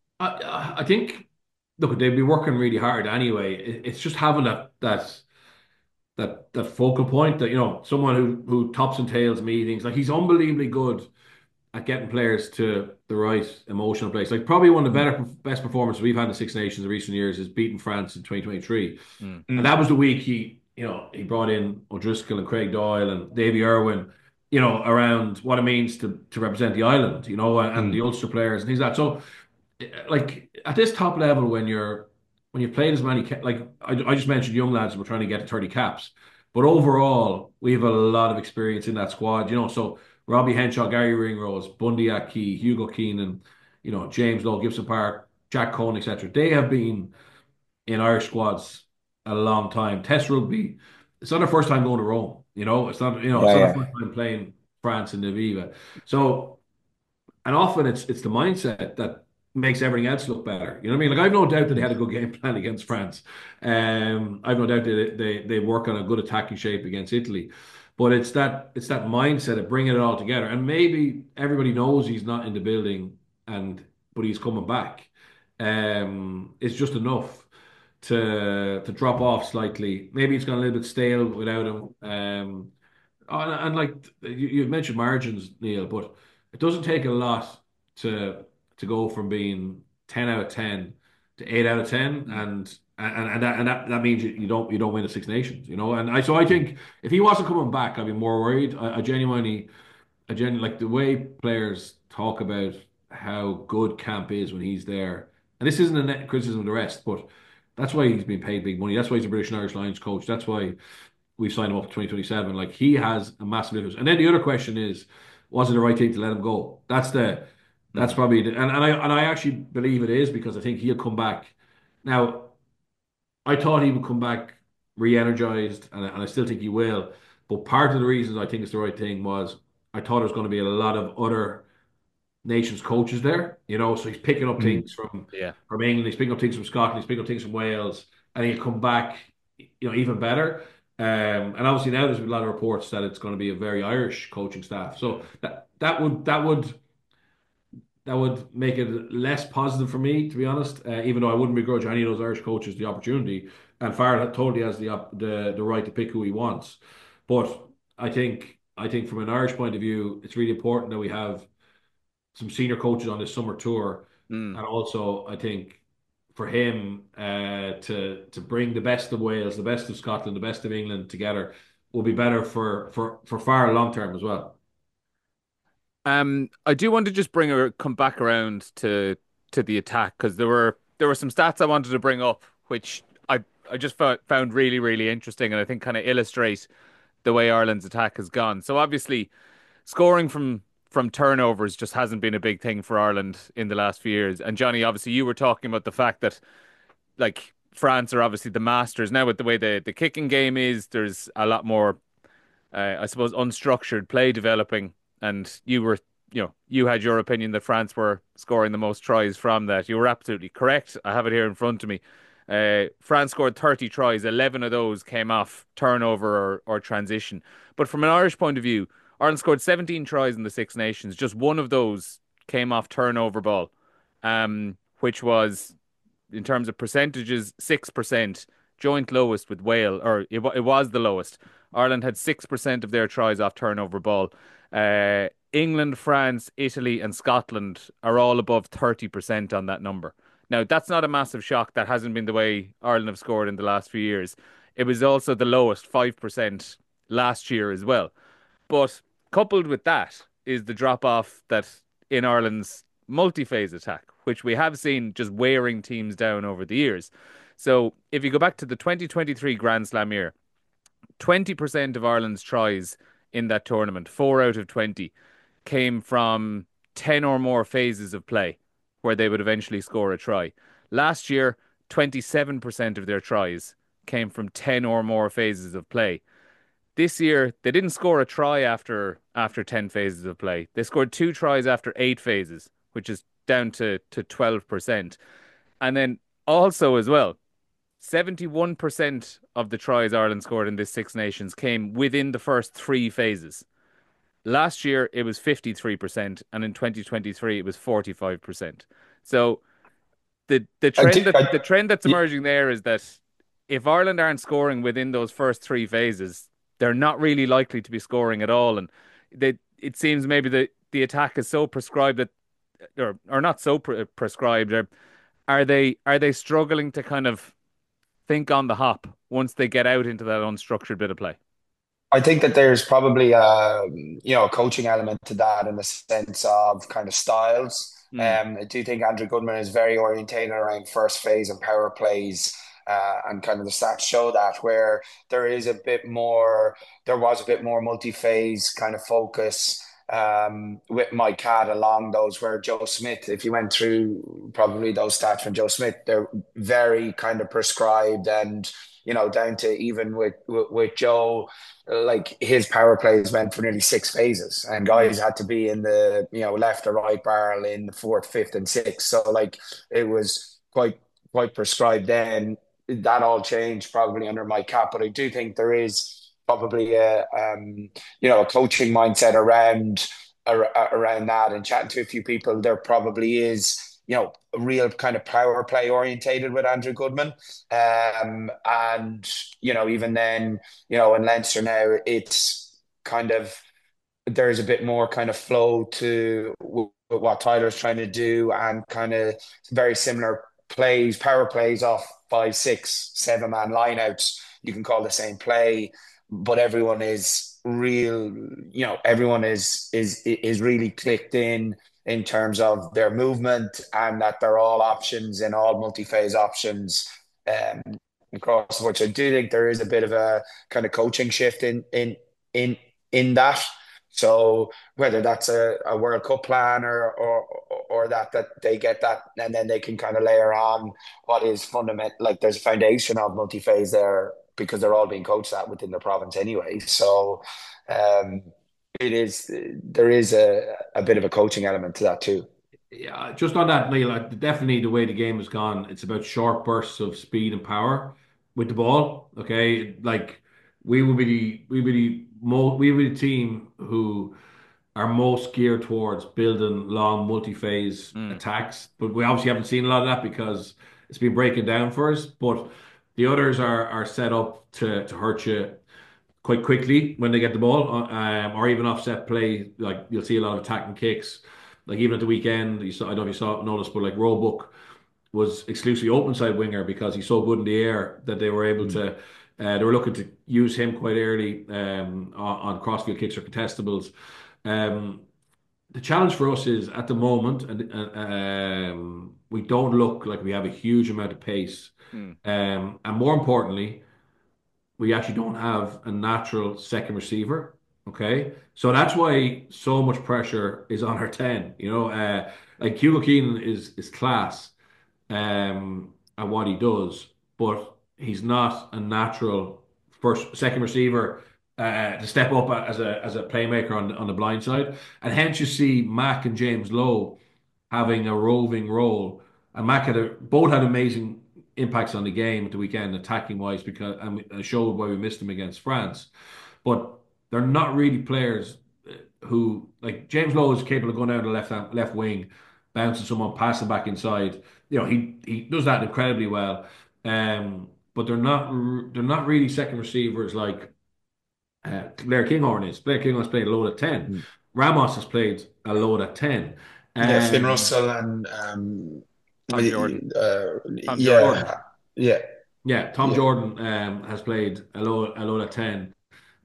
Speaker 2: I I think look, they'd be working really hard anyway. It, it's just having that that that that focal point that you know someone who who tops and tails meetings. Like he's unbelievably good at getting players to the right emotional place. Like probably one of the better best performances we've had in the Six Nations in recent years is beating France in twenty twenty-three.
Speaker 1: Hmm.
Speaker 2: And that was the week he, you know, he brought in O'Driscoll and Craig Doyle and Davy Irwin, you know, around what it means to to represent the island, you know, and, and the
Speaker 4: Mm.
Speaker 2: Ulster players and things like that. So like at this top level when you're when you've played as many ca- like I, I just mentioned young lads we're trying to get to thirty caps, but overall we have a lot of experience in that squad, you know. So Robbie Henshaw, Gary Ringrose, Bundy Aki, Hugo Keenan, you know, James Lowe, Gibson Park, Jack Cohn, et cetera. They have been in Irish squads a long time. Test rugby, it's not their first time going to Rome, you know. It's not, you know, it's
Speaker 4: Yeah,
Speaker 2: not their
Speaker 4: yeah.
Speaker 2: first time playing France in the Viva. So and often it's it's the mindset that makes everything else look better. You know what I mean? Like I've no doubt that they had a good game plan against France. Um, I've no doubt that they they work on a good attacking shape against Italy. But it's that it's that mindset of bringing it all together. And maybe everybody knows he's not in the building, and but he's coming back. Um, it's just enough to to drop off slightly. Maybe it's gone a little bit stale without him. Um, Oh, and, and like you, you mentioned margins, Neil, but it doesn't take a lot to to go from being ten out of ten to eight out of ten,
Speaker 1: Hmm.
Speaker 2: and and and that and that, that means you, you don't you don't win the Six Nations, you know. And I so I think if he wasn't coming back, I'd be more worried. I, I genuinely, I genuinely like the way players talk about how good Camp is when he's there. And this isn't a net criticism of the rest, but that's why he's been paid big money. That's why he's a British and Irish Lions coach. That's why we've signed him up for twenty twenty-seven. Like he has a massive influence. And then the other question is, was it the right thing to let him go? That's the that's
Speaker 1: Hmm.
Speaker 2: probably the, and, and I and I actually believe it is because I think he'll come back. Now, I thought he would come back re-energized, and, and I still think he will. But part of the reasons I think it's the right thing was I thought there was going to be a lot of other nations coaches there, you know, so he's picking up
Speaker 4: Mm.
Speaker 2: things from
Speaker 1: Yeah.
Speaker 2: from England, he's picking up things from Scotland, he's picking up things from Wales, and he'll come back, you know, even better. Um, and obviously now there's a lot of reports that it's going to be a very Irish coaching staff. So that that would that would that would make it less positive for me, to be honest. Uh, even though I wouldn't begrudge any of those Irish coaches the opportunity, and Farrell totally has the op- the the right to pick who he wants. But I think I think from an Irish point of view, it's really important that we have some senior coaches on this summer tour,
Speaker 1: Mm.
Speaker 2: and also I think for him uh, to to bring the best of Wales, the best of Scotland, the best of England together will be better for for for far long term as well.
Speaker 1: Um, I do want to just bring a come back around to to the attack because there were there were some stats I wanted to bring up which I I just found found really really interesting and I think kind of illustrate the way Ireland's attack has gone. So obviously scoring from from turnovers just hasn't been a big thing for Ireland in the last few years. And Johnny, obviously you were talking about the fact that like France are obviously the masters now with the way the the kicking game is. There's a lot more uh, I suppose, unstructured play developing. And you were, you know, you had your opinion that France were scoring the most tries from that. You were absolutely correct. I have it here in front of me. Uh, France scored thirty tries. eleven of those came off turnover or, or transition. But from an Irish point of view, Ireland scored seventeen tries in the Six Nations. Just one of those came off turnover ball, um, which was in terms of percentages, six percent, joint lowest with Wales, or it, it was the lowest. Ireland had six percent of their tries off turnover ball. Uh, England, France, Italy, and Scotland are all above thirty percent on that number. Now, that's not a massive shock. That hasn't been the way Ireland have scored in the last few years. It was also the lowest, five percent, last year as well. But coupled with that is the drop off that in Ireland's multi phase attack, which we have seen just wearing teams down over the years. So if you go back to the twenty twenty-three Grand Slam year, twenty percent of Ireland's tries in that tournament, four out of twenty, came from ten or more phases of play where they would eventually score a try. Last year, twenty-seven percent of their tries came from ten or more phases of play. This year, they didn't score a try after after ten phases of play. They scored two tries after eight phases, which is down to, to twelve percent. And then also as well, seventy-one percent of the tries Ireland scored in this Six Nations came within the first three phases. Last year, it was fifty-three percent, and in twenty twenty-three, it was forty-five percent. So the the
Speaker 4: I
Speaker 1: trend
Speaker 4: do,
Speaker 1: that
Speaker 4: I,
Speaker 1: the trend that's emerging there is that if Ireland aren't scoring within those first three phases, they're not really likely to be scoring at all. And they, it seems maybe the, the attack is so prescribed that, or or not so pre prescribed. Or are they are they struggling to kind of think on the hop once they get out into that unstructured bit of play?
Speaker 4: I think that there's probably a you know a coaching element to that in the sense of kind of styles.
Speaker 1: Mm,
Speaker 4: Um, I do think Andrew Goodman is very orientated around first phase and power plays, uh, and kind of the stats show that where there is a bit more, there was a bit more multi-phase kind of focus um, with Mike Catt along those where Joe Smith, if you went through probably those stats from Joe Smith, they're very kind of prescribed and you know down to even with with, with Joe like his power plays went for nearly six phases, and
Speaker 1: mm,
Speaker 4: guys had to be in the you know left or right barrel in the fourth, fifth, and sixth. So like it was quite quite prescribed then. That all changed probably under my cap, but I do think there is probably a um, you know a coaching mindset around around that. And chatting to a few people, there probably is you know a real kind of power play orientated with Andrew Goodman, um, and you know even then you know, in Leinster now, it's kind of there's a bit more kind of flow to what Tyler's trying to do, and kind of very similar plays, power plays off five, six, seven man lineouts. You can call the same play, but everyone is real. You know, everyone is is is really clicked in in terms of their movement, and that they're all options and all multi-phase options. Um, across the board. So I do think there is a bit of a kind of coaching shift in in in in that. So whether that's a, a World Cup plan or, or or that that they get that and then they can kind of layer on what is fundamental, like there's a foundation of multi-phase there because they're all being coached that within the province anyway. So um, it is there is a, a bit of a coaching element to that too.
Speaker 2: Yeah, just on that, Neil, like, definitely the way the game has gone, it's about short bursts of speed and power with the ball. Okay, like we will be the we will be the mo we will be the team who are most geared towards building long multi-phase
Speaker 1: mm.
Speaker 2: attacks, but we obviously haven't seen a lot of that because it's been breaking down for us. But the others are are set up to to hurt you quite quickly when they get the ball, uh, um, or even offset play. Like you'll see a lot of attacking kicks. Like even at the weekend, you saw, I don't know if you saw notice, but like Roebuck was exclusively open side winger because he's so good in the air that they were able
Speaker 3: Mm.
Speaker 2: to. Uh, they were looking to use him quite early um, on, on crossfield kicks or contestables. Um, the challenge for us is at the moment, and uh, um, we don't look like we have a huge amount of pace,
Speaker 1: Mm.
Speaker 2: um, and more importantly, we actually don't have a natural second receiver. Okay, so that's why so much pressure is on our ten. You know, uh, like Hugo Keenan is is class um, at what he does, but he's not a natural first second receiver uh, to step up as a as a playmaker on on the blind side, and hence you see Mac and James Lowe having a roving role. And Mac had a, both had amazing impacts on the game at the weekend, attacking wise, because and we- and showed why we missed them against France. But they're not really players uh, who like James Lowe is capable of going down the left hand, left wing, bouncing someone, passing back inside. You know, he he does that incredibly well. Um, but they're not r- they're not really second receivers like uh, Blair Kinghorn is. Blair Kinghorn has played a load at ten.
Speaker 3: Mm.
Speaker 2: Ramos has played a load at ten.
Speaker 4: Yeah, Finn
Speaker 2: Um,
Speaker 4: Russell and um,
Speaker 1: Tom Jordan.
Speaker 4: uh,
Speaker 1: Tom Jordan.
Speaker 4: yeah, yeah,
Speaker 2: yeah, Tom
Speaker 4: yeah.
Speaker 2: Jordan um, has played a load a load at ten.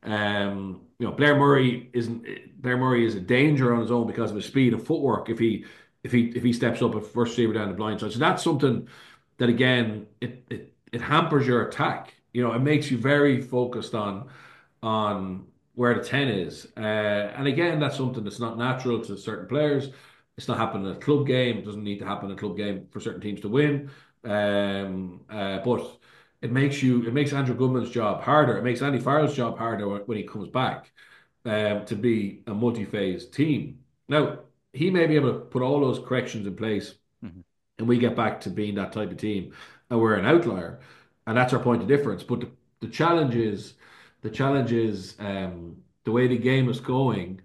Speaker 2: Um, you know, Blair Murray isn't Blair Murray is a danger on his own because of his speed and footwork. If he if he if he steps up a first receiver down the blind side, so that's something that again it it it hampers your attack. You know, it makes you very focused on on where the ten is. Uh, and again, that's something that's not natural to certain players. It's not happening in a club game. It doesn't need to happen in a club game for certain teams to win. Um, uh, but it makes you, it makes Andrew Goodman's job harder. It makes Andy Farrell's job harder when when he comes back um, to be a multi-phase team. Now, he may be able to put all those corrections in place
Speaker 1: Mhm.
Speaker 2: and we get back to being that type of team, and we're an outlier, and that's our point of difference. But the, the challenge is, the challenge is um, the way the game is going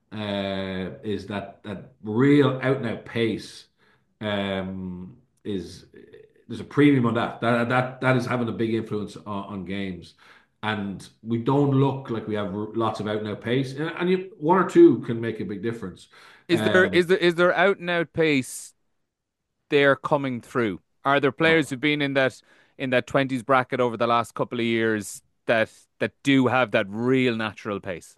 Speaker 2: uh, is that that real out and out pace um, is there's a premium on that. That that that is having a big influence on, on games. And we don't look like we have lots of out and out pace, and, and you, one or two can make a big difference.
Speaker 1: Is there
Speaker 2: Um,
Speaker 1: is there is there out and out pace there coming through? Are there players
Speaker 2: no.
Speaker 1: who've been in that in that twenties bracket over the last couple of years that that do have that real natural pace?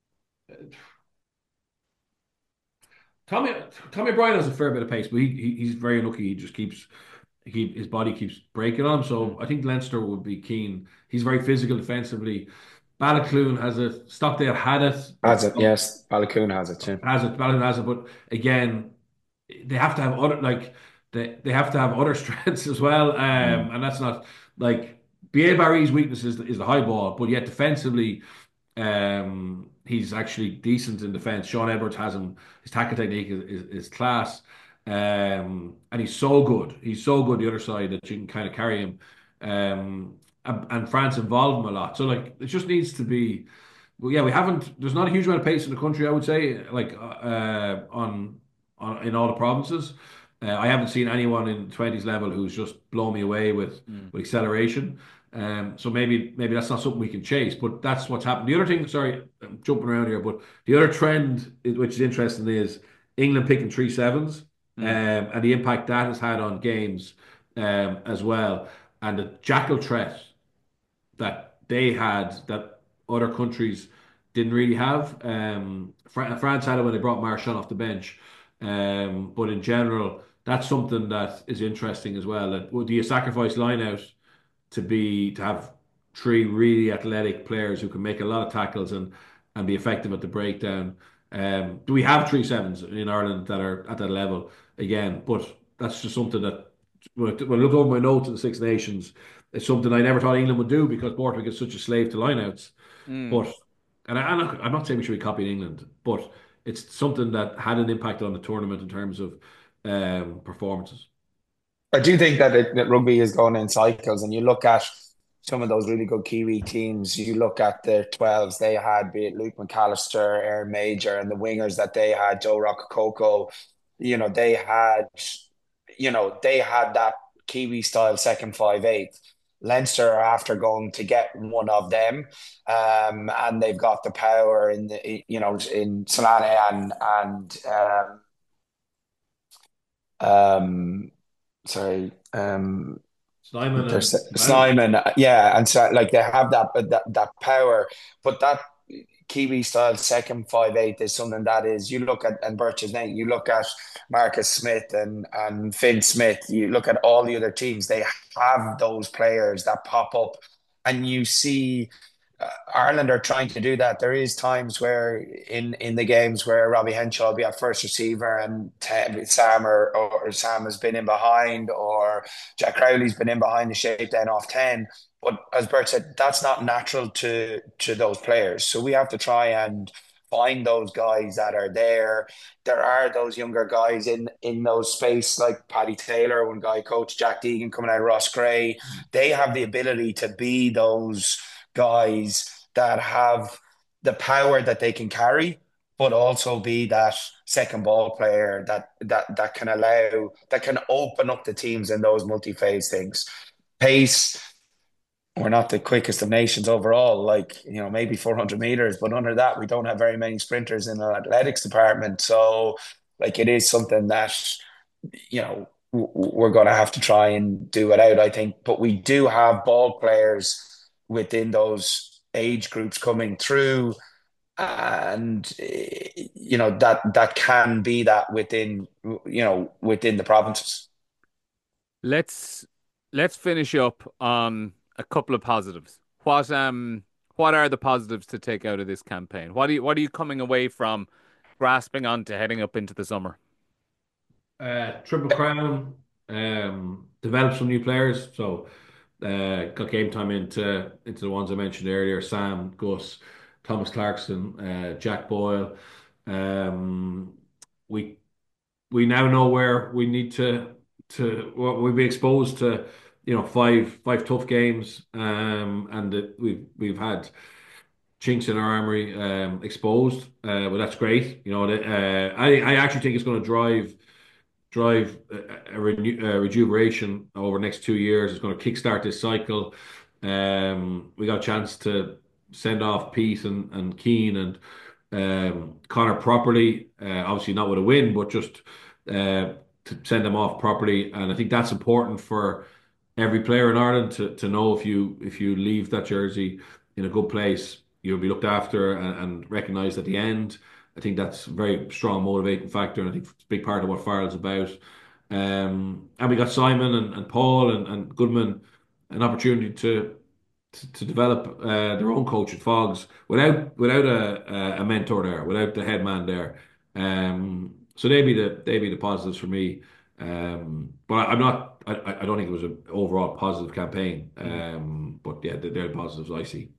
Speaker 2: Tommy Tommy Bryan has a fair bit of pace, but he, he he's very lucky. He just keeps he keep his body keeps breaking on him.
Speaker 1: Mm.
Speaker 2: So I think Leinster would be keen. He's very physical defensively. Balakloon has a Stockdale had it, but
Speaker 4: Has it? Yes, Balakoon has it too.
Speaker 2: has it. Balakloon has it, but again, they have to have other like they they have to have other strengths as well. Um,
Speaker 3: Mm.
Speaker 2: and that's not like B A Barry's weakness is, is the high ball, but yet defensively. Um, he's actually decent in defense. Sean Edwards has him. His tackle technique is, is, is class. Um, and he's so good. He's so good the other side that you can kind of carry him. Um, and, and France involved him a lot. So like it just needs to be. Well, yeah, we haven't. There's not a huge amount of pace in the country. I would say, like uh, on on in all the provinces. Uh, I haven't seen anyone in twenties level who's just blown me away with
Speaker 1: Mm.
Speaker 2: with acceleration. Um, so maybe maybe that's not something we can chase, but that's what's happened. The other thing, sorry, I'm jumping around here, but the other trend i- which is interesting is England picking three sevens, um,
Speaker 1: Mm.
Speaker 2: and the impact that has had on games um, as well, and the jackal threat that they had that other countries didn't really have. Um, Fra- France had it when they brought Marchand off the bench, um, but in general, that's something that is interesting as well. That would you sacrifice line out to be to have three really athletic players who can make a lot of tackles and and be effective at the breakdown. Um, do we have three sevens in Ireland that are at that level again? But that's just something that when I when I look over my notes in the Six Nations, it's something I never thought England would do because Borthwick is such a slave to lineouts.
Speaker 1: Mm.
Speaker 2: But and I, I'm not, I'm not saying we should be copying England, but it's something that had an impact on the tournament in terms of um, performances.
Speaker 4: I do think that, it, that rugby is going in cycles, and you look at some of those really good Kiwi teams. You look at the twelves they had, be it Luke McAllister, Aaron Major, and the wingers that they had, Joe Rockakoko. You know, they had, you know, they had that Kiwi style second five eight. Leinster are after going to get one of them, um, and they've got the power in the you know in Solana and and um, um, sorry, um,
Speaker 2: Simon
Speaker 4: there's
Speaker 2: and Simon.
Speaker 4: Simon, yeah, and so like they have that that that power, but that Kiwi style second five eight is something that is you look at and Birch's name, you look at Marcus Smith and and Finn Smith, you look at all the other teams, they have those players that pop up, and you see uh, Ireland are trying to do that. There is times where in in the games where Robbie Henshaw will be at first receiver and te- Sam or, or Sam has been in behind, or Jack Crowley's been in behind the shape then off ten. But as Bert said, that's not natural to to those players. So we have to try and find those guys that are there. There are those younger guys in in those space like Paddy Taylor, one guy, Coach Jack Deegan coming out of Ross Gray. They have the ability to be those guys that have the power that they can carry, but also be that second ball player that that that can allow that can open up the teams in those multi-phase things. Pace, we're not the quickest of nations overall, like, you know, maybe four hundred meters, but under that, we don't have very many sprinters in our athletics department. So, like, it is something that, you know, we're going to have to try and do it out, I think. But we do have ball players within those age groups coming through, and you know that that can be that within you know within the provinces.
Speaker 1: Let's let's finish up on a couple of positives. What um what are the positives to take out of this campaign? What are you what are you coming away from grasping onto heading up into the summer?
Speaker 2: Uh, Triple Crown, um, developed some new players. So uh, got game time into into the ones I mentioned earlier: Sam, Gus, Thomas Clarkson, uh, Jack Boyle. Um, we we now know where we need to to well, we'll be exposed to you know five five tough games, um, and it, we've we've had chinks in our armory um, exposed. Uh, but that's great. You know, uh, I I actually think it's going to drive drive a, a, renew, a rejuvenation over the next two years. It's going to kickstart this cycle. Um, we got a chance to send off Pete and, and Keane and um, Connor properly. Uh, obviously not with a win, but just uh, to send them off properly. And I think that's important for every player in Ireland to, to know if you if you leave that jersey in a good place, you'll be looked after and, and recognised at the end. I think that's a very strong motivating factor, and I think it's a big part of what Farrell's about. Um, and we got Simon and, and Paul and, and Goodman an opportunity to to, to develop uh, their own coach at Fogs without without a, a mentor there, without the head man there. Um, so they be the they be the positives for me. Um, but I, I'm not. I, I don't think it was an overall positive campaign. Um, but yeah, they're, they're the positives I see.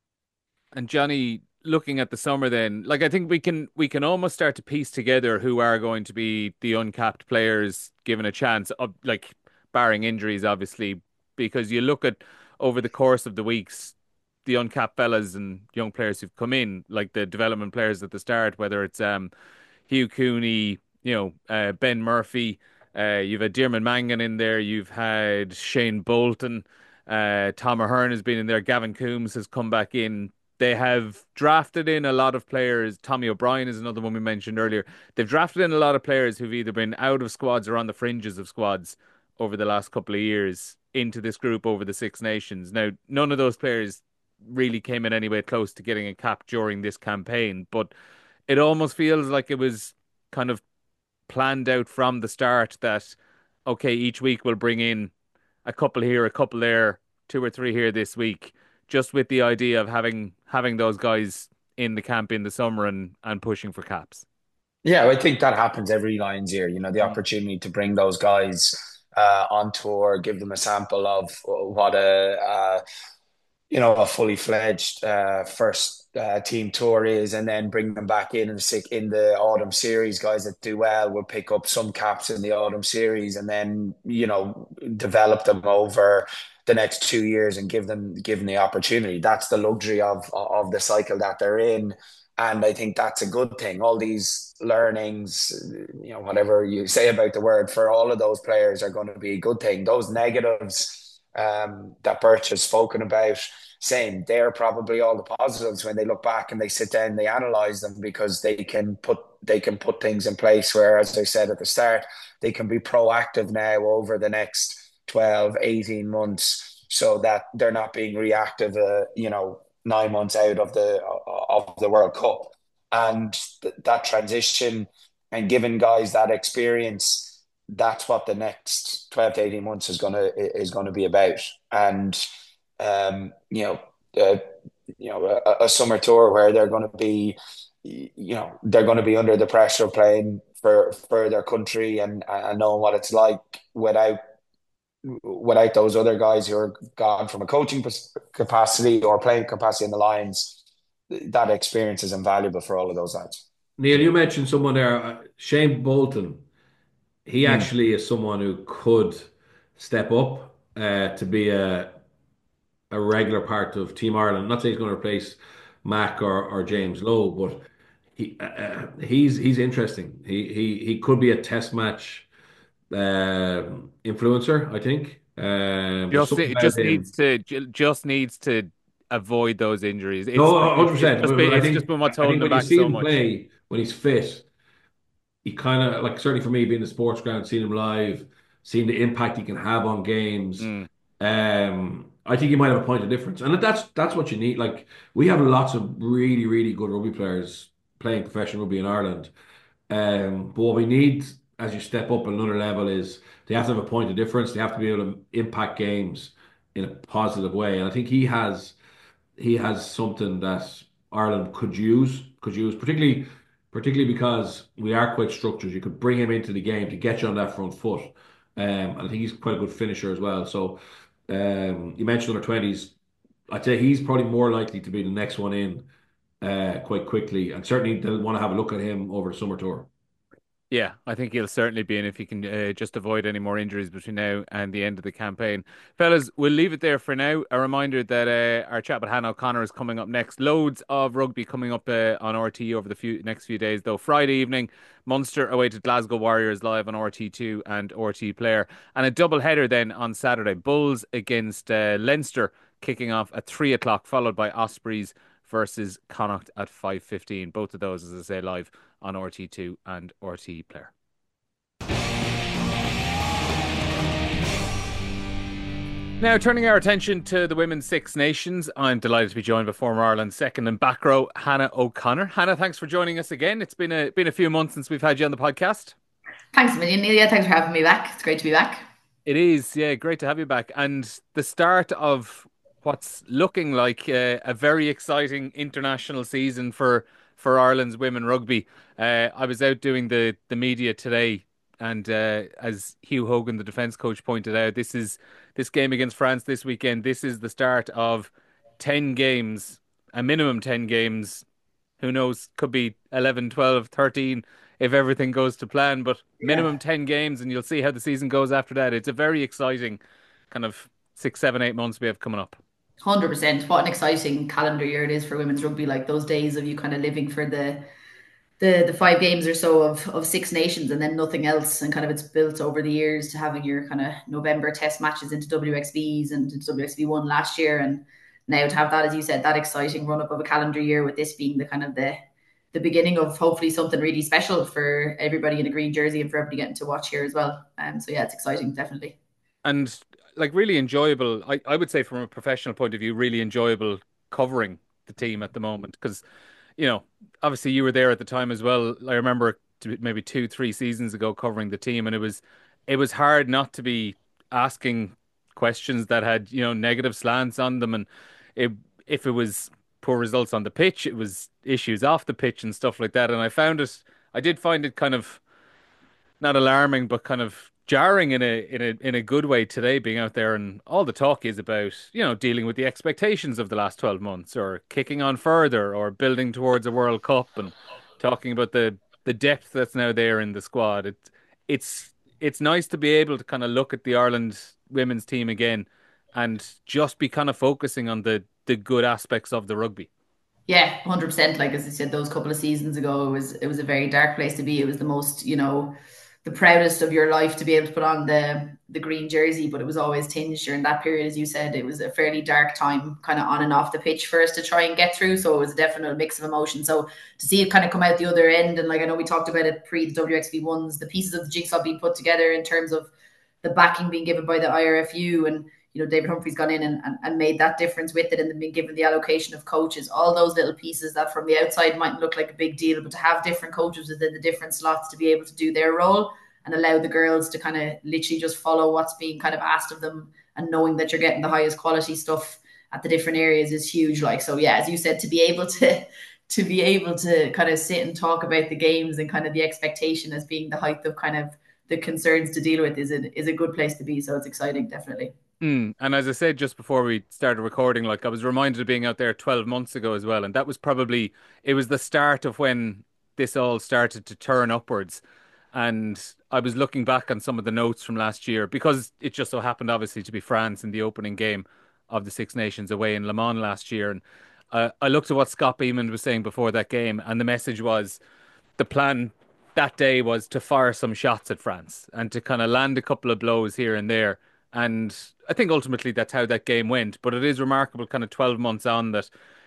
Speaker 1: And Johnny, looking at the summer then, like I think we can we can almost start to piece together who are going to be the uncapped players given a chance of like barring injuries, obviously, because you look at over the course of the weeks, the uncapped fellas and young players who've come in, like the development players at the start, whether it's um Hugh Cooney, you know, uh, Ben Murphy, uh, you've had Dearman Mangan in there, you've had Shane Bolton, uh, Tom Ahern has been in there, Gavin Coombs has come back in. They have drafted in a lot of players. Tommy O'Brien is another one we mentioned earlier. They've drafted in a lot of players who've either been out of squads or on the fringes of squads over the last couple of years into this group over the Six Nations. Now, none of those players really came in anywhere close to getting a cap during this campaign, but it almost feels like it was kind of planned out from the start that, okay, each week we'll bring in a couple here, a couple there, two or three here this week, just with the idea of having having those guys in the camp in the summer and and pushing for caps.
Speaker 4: Yeah, I think that happens every Lions year. You know, the
Speaker 1: Mm.
Speaker 4: opportunity to bring those guys uh, on tour, give them a sample of what a, a you know, a fully fledged uh, first uh, team tour is, and then bring them back in and sick in the autumn series. Guys that do well will pick up some caps in the autumn series, and then you know develop them over the next two years and give them give them the opportunity. That's the luxury of of the cycle that they're in. And I think that's a good thing. All these learnings, you know, whatever you say about the word, for all of those players are going to be a good thing. Those negatives, um, that Birch has spoken about, saying they're probably all the positives when they look back and they sit down, they analyze them because they can put they can put things in place where, as I said at the start, they can be proactive now over the next twelve, eighteen months so that they're not being reactive, uh, you know, nine months out of the of the World Cup. And th- that transition and giving guys that experience, that's what the next twelve to eighteen months is gonna is gonna be about. And um, you know, uh, you know, a, a summer tour where they're going to be, you know, they're going to be under the pressure of playing for for their country and and knowing what it's like without without those other guys who are gone from a coaching capacity or playing capacity in the Lions. That experience is invaluable for all of those lads.
Speaker 2: Neil, you mentioned someone there, uh, Shane Bolton. He
Speaker 4: Mm.
Speaker 2: actually is someone who could step up uh, to be a a regular part of Team Ireland. Not saying he's going to replace Mac or, or James Lowe, but he uh, uh, he's he's interesting. He he he could be a test match uh, influencer, I think. Um, there's
Speaker 1: Just
Speaker 2: something
Speaker 1: it
Speaker 2: about
Speaker 1: just
Speaker 2: him.
Speaker 1: needs to ju- just needs to avoid those injuries. It's
Speaker 2: No,
Speaker 1: like it's, it's
Speaker 2: one hundred percent.
Speaker 1: just
Speaker 2: But,
Speaker 1: been
Speaker 2: but I
Speaker 1: it's just
Speaker 2: think
Speaker 1: been what's
Speaker 2: I
Speaker 1: holding
Speaker 2: think
Speaker 1: them
Speaker 2: when you
Speaker 1: back
Speaker 2: see
Speaker 1: so
Speaker 2: him
Speaker 1: much.
Speaker 2: play, when he's fit, he kind of like certainly for me being in the sports ground, seeing him live, seeing the impact he can have on games.
Speaker 1: Mm.
Speaker 2: Um, I think he might have a point of difference, and that's that's what you need. Like we have lots of really really good rugby players playing professional rugby in Ireland. Um, but what we need as you step up another level is they have to have a point of difference. They have to be able to impact games in a positive way, and I think he has he has something that Ireland could use, could use, particularly particularly because we are quite structured. You could bring him into the game to get you on that front foot. Um, and I think he's quite a good finisher as well. So um, you mentioned under twenties. I'd say he's probably more likely to be the next one in uh, quite quickly. And certainly they'll want to have a look at him over the summer tour.
Speaker 1: Yeah, I think he'll certainly be in if he can uh, just avoid any more injuries between now and the end of the campaign. Fellas, we'll leave it there for now. A reminder that uh, our chat with Hannah O'Connor is coming up next. Loads of rugby coming up uh, on R T over the few next few days, though. Friday evening, Munster awaited Glasgow Warriors live on R T two and R T Player. And a double header then on Saturday. Bulls against uh, Leinster kicking off at three o'clock, followed by Ospreys versus Connacht at five fifteen. Both of those, as I say, live on R T two and R T Player. Now, turning our attention to the Women's Six Nations, I'm delighted to be joined by former Ireland second and back row, Hannah O'Connor. Hannah, thanks for joining us again. It's been a been a few months since we've had you on the podcast.
Speaker 5: Thanks a million, Nelia. Thanks for having me back. It's great to be back.
Speaker 1: It is, yeah, great to have you back. And the start of what's looking like uh, a very exciting international season for for Ireland's women rugby. Uh, I was out doing the the media today, and uh, as Hugh Hogan, the defence coach, pointed out, this is this game against France this weekend. This is the start of ten games, a minimum ten games. Who knows? Could be eleven, twelve, thirteen if everything goes to plan, but
Speaker 5: Yeah.
Speaker 1: minimum ten games, and you'll see how the season goes after that. It's a very exciting kind of six, seven, eight months we have coming up.
Speaker 5: one hundred percent. What an exciting calendar year it is for women's rugby. Like those days of you kind of living for the the the five games or so of of Six Nations and then nothing else. And kind of it's built over the years to having your kind of November test matches into W X Bs and into W X B one last year. And now to have that, as you said, that exciting run up of a calendar year with this being the kind of the the beginning of hopefully something really special for everybody in a green jersey and for everybody getting to watch here as well. Um, so yeah, it's exciting, definitely.
Speaker 1: And like really enjoyable, I, I would say from a professional point of view, really enjoyable covering the team at the moment because, you know, obviously you were there at the time as well. I remember maybe two, three seasons ago covering the team, and it was it was hard not to be asking questions that had, you know, negative slants on them, and it if it was poor results on the pitch, it was issues off the pitch and stuff like that. And I found it, I did find it kind of not alarming, but kind of jarring in a in a in a good way today, being out there and all the talk is about, you know, dealing with the expectations of the last twelve months or kicking on further or building towards a World Cup and talking about the the depth that's now there in the squad. It it's it's nice to be able to kind of look at the Ireland women's team again and just be kind of focusing on the the good aspects of the rugby.
Speaker 5: Yeah, one hundred percent. Like as I said, those couple of seasons ago, it was it was a very dark place to be. It was the most, you know, the proudest of your life to be able to put on the the green jersey, but it was always tinged during that period, as you said. It was a fairly dark time, kind of on and off the pitch for us to try and get through. So it was a definite mix of emotion. So to see it kind of come out the other end, and like I know we talked about it pre the W X V ones, the pieces of the jigsaw being put together in terms of the backing being given by the I R F U, and you know David Humphrey's gone in and, and, and made that difference with it, and then been given the allocation of coaches. All those little pieces that from the outside mightn't look like a big deal, but to have different coaches within the different slots to be able to do their role and allow the girls to kind of literally just follow what's being kind of asked of them, and knowing that you're getting the highest quality stuff at the different areas is huge. Like, so yeah, as you said, to be able to to be able to kind of sit and talk about the games and kind of the expectation as being the height of kind of the concerns to deal with is a, is a good place to be. So it's exciting, definitely.
Speaker 1: Mm. And as I said just before we started recording, like I was reminded of being out there twelve months ago as well. And that was probably, it was the start of when this all started to turn upwards. And I was looking back on some of the notes from last year because it just so happened, obviously, to be France in the opening game of the Six Nations away in Le Mans last year. And uh, I looked at what Scott Beamon was saying before that game, and the message was the plan that day was to fire some shots at France and to kind of land a couple of blows here and there. And I think ultimately that's how that game went. But it is remarkable, kind of twelve months on, that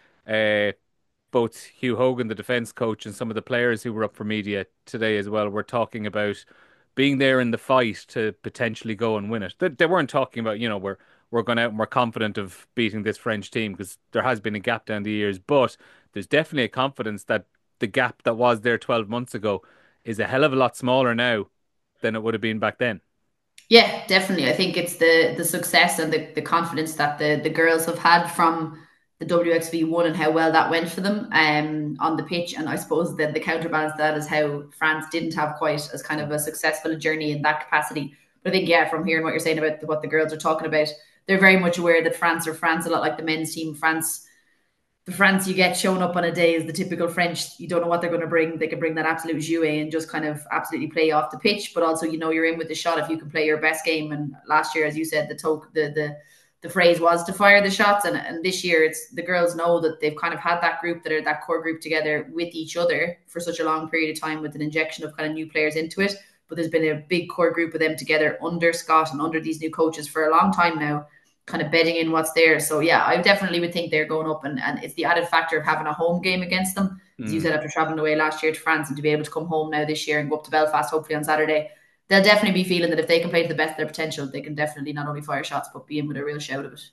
Speaker 1: uh, both Hugh Hogan, the defence coach, and some of the players who were up for media today as well were talking about being there in the fight to potentially go and win it. They, they weren't talking about, you know, we're we're going out and we're confident of beating this French team, because there has been a gap down the years. But there's definitely a confidence that the gap that was there twelve months ago is a hell of a lot smaller now than it would have been back then.
Speaker 5: Yeah, definitely. I think it's the the success and the, the confidence that the, the girls have had from the W X V one and how well that went for them um, on the pitch. And I suppose that the counterbalance to that is how France didn't have quite as kind of a successful journey in that capacity. But I think, yeah, from hearing what you're saying about the, what the girls are talking about, they're very much aware that France are France, a lot like the men's team. France the France you get showing up on a day is the typical French. You don't know what they're going to bring. They can bring that absolute jouet and just kind of absolutely play off the pitch. But also, you know, you're in with the shot if you can play your best game. And last year, as you said, the to- the the the phrase was to fire the shots. And, and this year, it's the girls know that they've kind of had that group, that are that core group together with each other for such a long period of time, with an injection of kind of new players into it. But there's been a big core group of them together under Scott and under these new coaches for a long time now, kind of bedding in what's there. So yeah, I definitely would think they're going up, and, and it's the added factor of having a home game against them. As mm. you said, after traveling away last year to France, and to be able to come home now this year and go up to Belfast, hopefully on Saturday, they'll definitely be feeling that if they can play to the best of their potential, they can definitely not only fire shots, but be in with a real shout of it.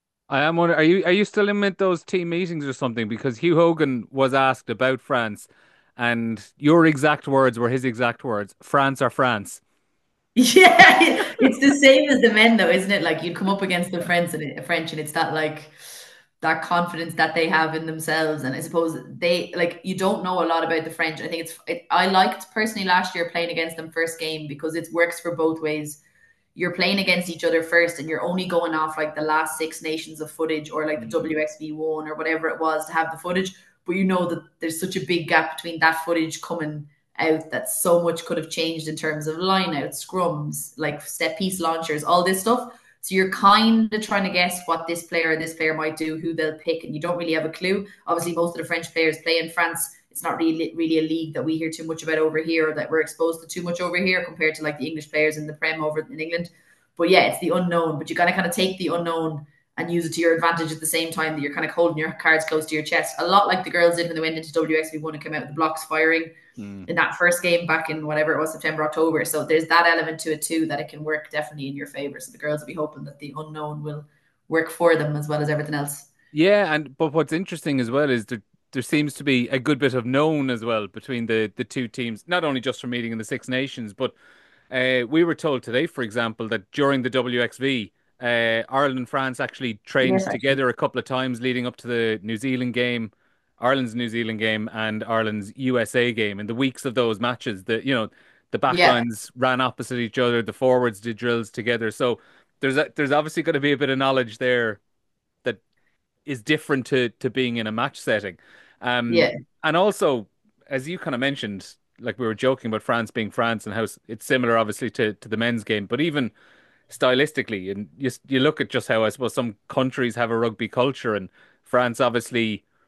Speaker 1: I am wondering, are you are you still in with those team meetings or something? Because Hugh Hogan was asked about France, and your exact words were his exact words: France are France.
Speaker 5: Yeah, it's the same as the men, though, isn't it? Like, you come up against the French, and it, French, and it's that like that confidence that they have in themselves. And I suppose they like you don't know a lot about the French. I think it's it, I liked personally last year playing against them first game, because it works for both ways. You're playing against each other first, and you're only going off like the last Six Nations of footage, or like the W X V one or whatever it was to have the footage. But you know that there's such a big gap between that footage coming out that so much could have changed in terms of line out, scrums, like set piece launchers, all this stuff. So you're kind of trying to guess what this player or this player might do, who they'll pick, and you don't really have a clue. Obviously, most of the French players play in France. It's not really really a league that we hear too much about over here, or that we're exposed to too much over here compared to like the English players in the Prem over in England. But yeah, it's the unknown. But you gotta kind of take the unknown and use it to your advantage at the same time, that you're kind of holding your cards close to your chest. A lot like the girls did when they went into W X V one and came out with the blocks firing mm. in that first game back in whatever it was, September, October. So there's that element to it too, that it can work definitely in your favour. So the girls will be hoping that the unknown will work for them as well as everything else.
Speaker 1: Yeah, and but what's interesting as well is there there seems to be a good bit of known as well between the the two teams, not only just from meeting in the Six Nations, but uh, we were told today, for example, that during the W X V, uh, Ireland and France actually trained yes, together a couple of times leading up to the New Zealand game, Ireland's New Zealand game, and Ireland's U S A game. In the weeks of those matches, the you know the backlines yeah. ran opposite each other, the forwards did drills together. So there's a, there's obviously going to be a bit of knowledge there that is different to to being in a match setting. Um,
Speaker 5: yeah,
Speaker 1: and also, as you kind of mentioned, like we were joking about France being France and how it's similar, obviously, to to the men's game, but even stylistically, and you you look at just how I suppose some countries have a rugby culture, and France obviously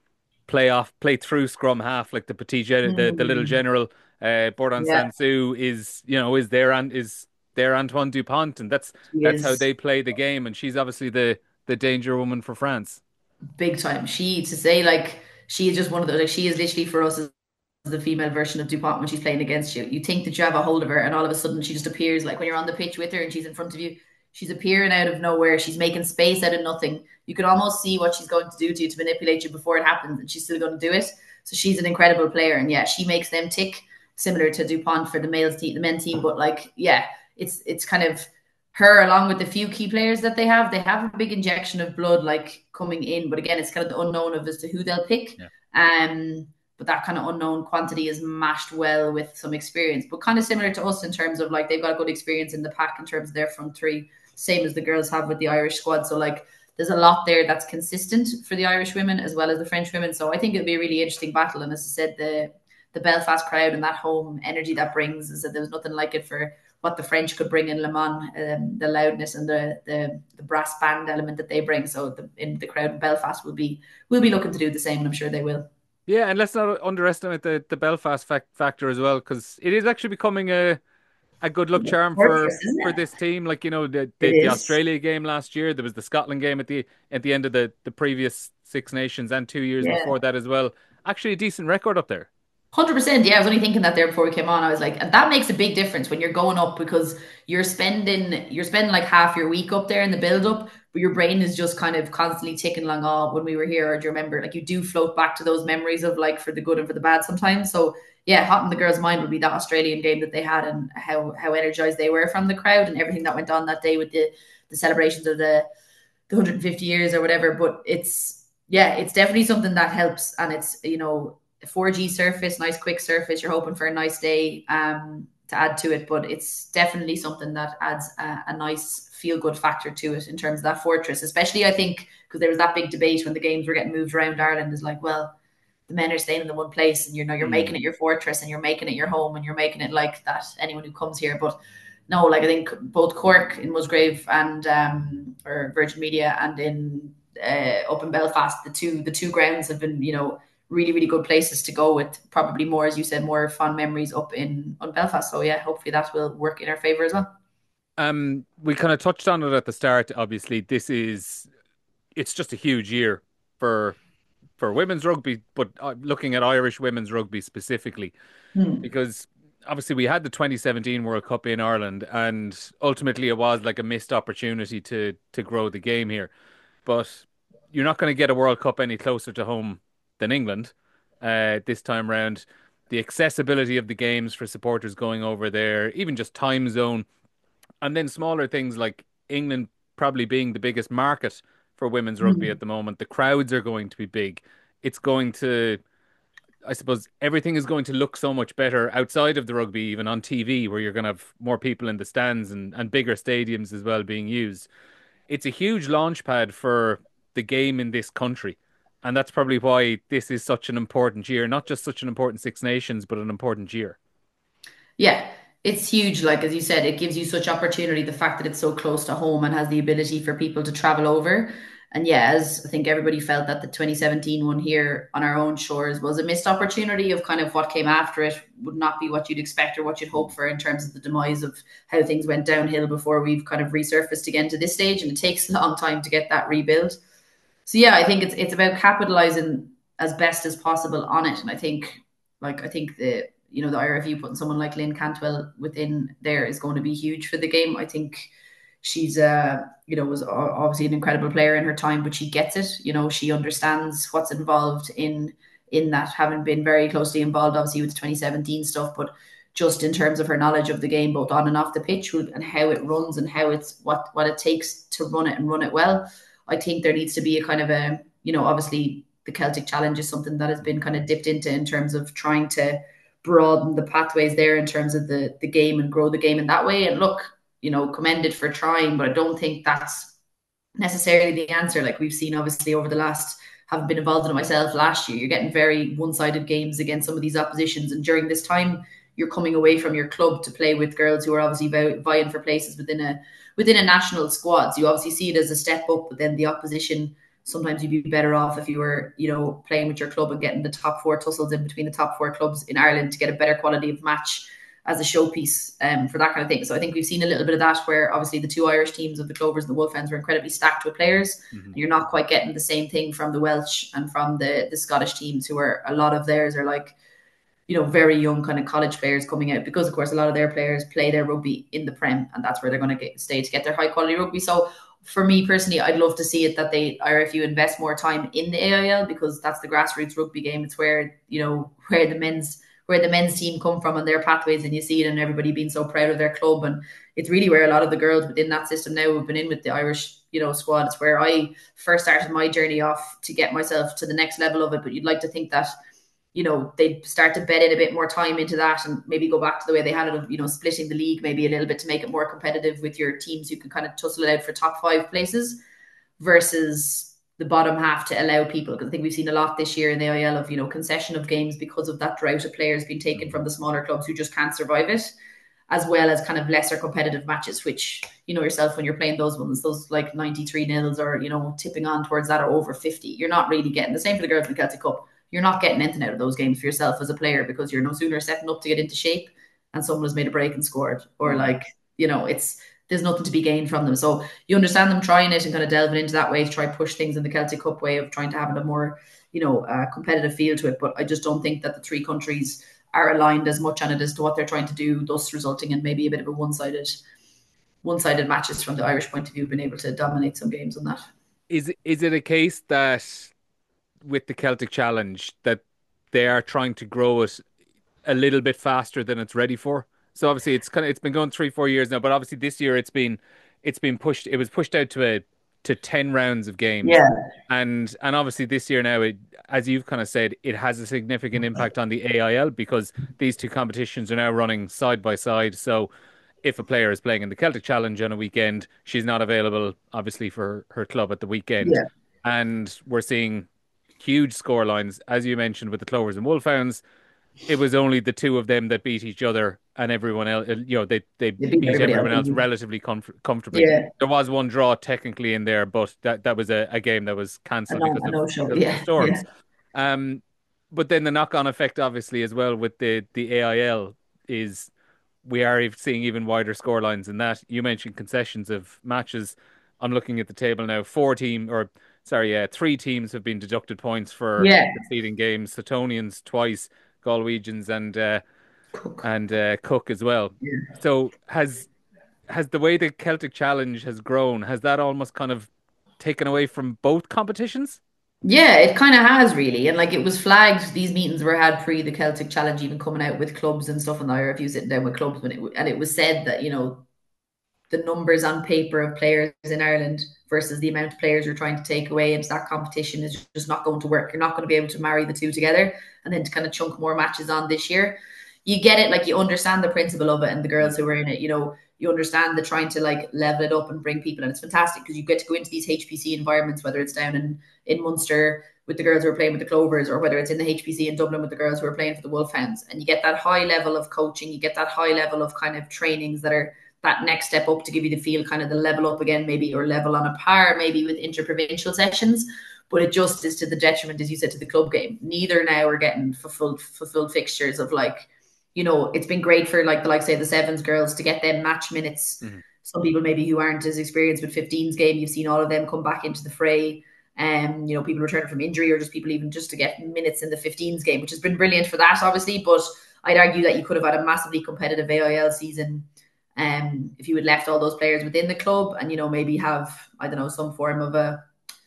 Speaker 1: play off, play through scrum half like the petit, gen- the the little
Speaker 5: Mm,
Speaker 1: general. Uh, Bourdain
Speaker 5: yeah,
Speaker 1: Sansu is, you know, is there and is there Antoine Dupont, and that's
Speaker 5: she
Speaker 1: that's how
Speaker 5: is
Speaker 1: they play the game. And she's obviously the the danger woman for France.
Speaker 5: big time. She to say like she is just one of those. Like she is literally for us as the female version of Dupont when she's playing against you. You think that you have a hold of her, and all of a sudden she just appears. Like when you're on the pitch with her and she's in front of you, she's appearing out of nowhere. She's making space out of nothing. You could almost see what she's going to do to you to manipulate you before it happens, and she's still going to do it. So she's an incredible player, and yeah, she makes them tick, similar to Dupont for the males team, the men team. But like, yeah, it's it's kind of her along with the few key players that they have. They have a big injection of blood like coming in, but again, it's kind of the unknown of as to who they'll pick.
Speaker 1: Yeah.
Speaker 5: Um, but that kind of unknown quantity is mashed well with some experience, but kind of similar to us in terms of like they've got a good experience in the pack in terms of their front three, same as the girls have with the Irish squad. So like there's a lot there that's consistent for the Irish women as well as the French women. So I think it'll be a really interesting battle. And as I said, the the Belfast crowd and that home energy that brings is that there was nothing like it for what the French could bring in Le Mans, um, the loudness and the, the the brass band element that they bring. So the in the crowd in Belfast will be will be looking to do the same, and I'm sure they will.
Speaker 1: Yeah, and let's not underestimate the the Belfast fac factor as well, because it is actually becoming a a good luck charm for
Speaker 5: Fortress, isn't
Speaker 1: for
Speaker 5: it?
Speaker 1: this team. Like, you know, the,
Speaker 5: It
Speaker 1: the the
Speaker 5: is.
Speaker 1: Australia game last year, there was the Scotland game at the at the end of the the previous Six Nations, and two years
Speaker 5: Yeah.
Speaker 1: before that as well. Actually, a decent record up there.
Speaker 5: one hundred percent. Yeah, I was only thinking that there before we came on. I was like, and that makes a big difference when you're going up because you're spending you're spending like half your week up there in the build up, but your brain is just kind of constantly ticking along. Oh, when we were here, or do you remember? Like you do float back to those memories of like for the good and for the bad sometimes. So yeah, hot in the girls' mind would be that Australian game that they had and how how energized they were from the crowd and everything that went on that day with the the celebrations of the the one hundred fifty years or whatever. But it's yeah, it's definitely something that helps, and it's you know. four G surface, nice quick surface. You're hoping for a nice day um, to add to it, but it's definitely something that adds a, a nice feel good factor to it in terms of that fortress. Especially, I think, because there was that big debate when the games were getting moved around Ireland. Is like, well, the men are staying in the one place, and you know you're
Speaker 1: Mm.
Speaker 5: making it your fortress, and you're making it your home, and you're making it like that. Anyone who comes here, but no, like I think both Cork in Musgrave and um, or Virgin Media and in uh, up in Belfast, the two the two grounds have been you know really, really good places to go with probably more, as you said, more fond memories up in on Belfast. So yeah, hopefully that will work in our favour as well.
Speaker 1: Um, we kind of touched on it at the start. Obviously, this is it's just a huge year for for women's rugby, but uh, looking at Irish women's rugby specifically,
Speaker 5: Hmm.
Speaker 1: because obviously we had the twenty seventeen World Cup in Ireland, and ultimately it was like a missed opportunity to to grow the game here. But you're not going to get a World Cup any closer to home than England uh, this time round. The accessibility of the games for supporters going over there, even just time zone, and then smaller things like England probably being the biggest market for women's rugby
Speaker 5: Hmm.
Speaker 1: at the moment. The crowds are going to be big. It's going to, I suppose, everything is going to look so much better outside of the rugby, even on T V, where you're going to have more people in the stands and, and bigger stadiums as well being used. It's a huge launch pad for the game in this country. And that's probably why this is such an important year, not just such an important Six Nations, but an important year.
Speaker 5: Yeah, it's huge. Like as you said, it gives you such opportunity. The fact that it's so close to home and has the ability for people to travel over. And yeah, as I think everybody felt that the twenty seventeen one here on our own shores was a missed opportunity of kind of what came after it would not be what you'd expect or what you'd hope for in terms of the demise of how things went downhill before we've kind of resurfaced again to this stage. And it takes a long time to get that rebuild. So yeah, I think it's it's about capitalizing as best as possible on it. And I think like I think the you know the I R F U putting someone like Lynn Cantwell within there is going to be huge for the game. I think she's uh you know was obviously an incredible player in her time, but she gets it. You know, she understands what's involved in in that, having been very closely involved obviously with the twenty seventeen stuff, but just in terms of her knowledge of the game both on and off the pitch and how it runs and how it's what what it takes to run it and run it well. I think there needs to be a kind of a, you know, obviously the Celtic Challenge is something that has been kind of dipped into in terms of trying to broaden the pathways there in terms of the the game and grow the game in that way. And look, you know, commended for trying, but I don't think that's necessarily the answer. Like we've seen obviously over the last, having been involved in it myself last year, you're getting very one-sided games against some of these oppositions. And during this time, you're coming away from your club to play with girls who are obviously vying for places within a within a national squad. So you obviously see it as a step up, but then the opposition sometimes you'd be better off if you were, you know, playing with your club and getting the top four tussles in between the top four clubs in Ireland to get a better quality of match as a showpiece um, for that kind of thing. So I think we've seen a little bit of that where obviously the two Irish teams of the Clovers and the Wolfhounds were incredibly stacked with players. Mm-hmm. And you're not quite getting the same thing from the Welsh and from the, the Scottish teams, who are, a lot of theirs are like, you know, very young kind of college players coming out, because of course a lot of their players play their rugby in the Prem, and that's where they're going to get, stay to get their high quality rugby. So for me personally, I'd love to see it that they, or if you invest more time in the A I L, because that's the grassroots rugby game. It's where, you know, where the men's where the men's team come from and their pathways, and you see it, and everybody being so proud of their club. And it's really where a lot of the girls within that system now have been in with the Irish, you know, squad. It's where I first started my journey off to get myself to the next level of it. But you'd like to think that, you know, they'd start to bed in a bit more time into that and maybe go back to the way they had it of, you know, splitting the league maybe a little bit to make it more competitive with your teams who can kind of tussle it out for top five places versus the bottom half, to allow people, because I think we've seen a lot this year in the I L of, you know, concession of games because of that drought of players being taken from the smaller clubs who just can't survive it, as well as kind of lesser competitive matches, which, you know yourself, when you're playing those ones, those like ninety-three nils or, you know, tipping on towards that or over fifty, you're not really getting the same for the girls in the Celtic Cup. You're not getting anything out of those games for yourself as a player, because you're no sooner setting up to get into shape and someone has made a break and scored, or like, you know, it's, there's nothing to be gained from them. So you understand them trying it and kind of delving into that way to try push things in the Celtic Cup way of trying to have a more, you know, uh, competitive feel to it. But I just don't think that the three countries are aligned as much on it as to what they're trying to do, thus resulting in maybe a bit of a one-sided, one-sided matches from the Irish point of view, being able to dominate some games on that.
Speaker 1: Is is it a case that with the Celtic Challenge that they are trying to grow it a little bit faster than it's ready for? So obviously it's kind of, it's been going three, four years now, but obviously this year it's been it's been pushed. It was pushed out to a to ten rounds of games.
Speaker 5: Yeah.
Speaker 1: And and obviously this year now, it, as you've kind of said, it has a significant impact on the A I L because these two competitions are now running side by side. So if a player is playing in the Celtic Challenge on a weekend, she's not available obviously for her club at the weekend.
Speaker 5: Yeah.
Speaker 1: And we're seeing huge score lines, as you mentioned, with the Clovers and Wolfhounds. It was only the two of them that beat each other, and everyone else, you know, they they
Speaker 5: beat
Speaker 1: beat everyone else,
Speaker 5: else.
Speaker 1: relatively comf- comfortably.
Speaker 5: Yeah.
Speaker 1: There was one draw technically in there, but that, that was a, a game that was cancelled
Speaker 5: I know,
Speaker 1: because,
Speaker 5: I know,
Speaker 1: of,
Speaker 5: sure.
Speaker 1: because
Speaker 5: Yeah,
Speaker 1: of the storms.
Speaker 5: yeah.
Speaker 1: Um, but then the knock-on effect, obviously, as well with the, the A I L is we are seeing even wider score lines in that. You mentioned concessions of matches. I'm looking at the table now. Four team, or sorry, yeah, three teams have been deducted points for
Speaker 5: Yeah.
Speaker 1: conceding games. Suttonians twice, Galwegians and uh,
Speaker 5: Cook.
Speaker 1: and uh, Cook as well.
Speaker 5: Yeah.
Speaker 1: So has has the way the Celtic Challenge has grown, has that almost kind of taken away from both competitions?
Speaker 5: Yeah, it kind of has really. And like it was flagged, these meetings were had pre the Celtic Challenge even coming out with clubs and stuff, and the I R F U sitting down with clubs when it, and it was said that, you know, the numbers on paper of players in Ireland versus the amount of players you're trying to take away into that competition is just not going to work. You're not going to be able to marry the two together and then to kind of chunk more matches on this year. You get it, like you understand the principle of it, and the girls who are in it, you know, you understand the trying to like level it up and bring people, and it's fantastic because you get to go into these H P C environments, whether it's down in, in Munster with the girls who are playing with the Clovers, or whether it's in the H P C in Dublin with the girls who are playing for the Wolfhounds, and you get that high level of coaching, you get that high level of kind of trainings that are that next step up to give you the feel, kind of the level up again, maybe, or level on a par, maybe with interprovincial sessions. But it just is to the detriment, as you said, to the club game. Neither now are getting fulfilled fulfilled fixtures of like, you know, it's been great for like the like say the sevens girls to get them match minutes. Mm-hmm. Some people maybe who aren't as experienced with fifteens game, you've seen all of them come back into the fray. Um, you know, people returning from injury, or just people even just to get minutes in the fifteens game, which has been brilliant for that, obviously. But I'd argue that you could have had a massively competitive A I L season um, if you had left all those players within the club, and, you know, maybe have, I don't know, some form of a,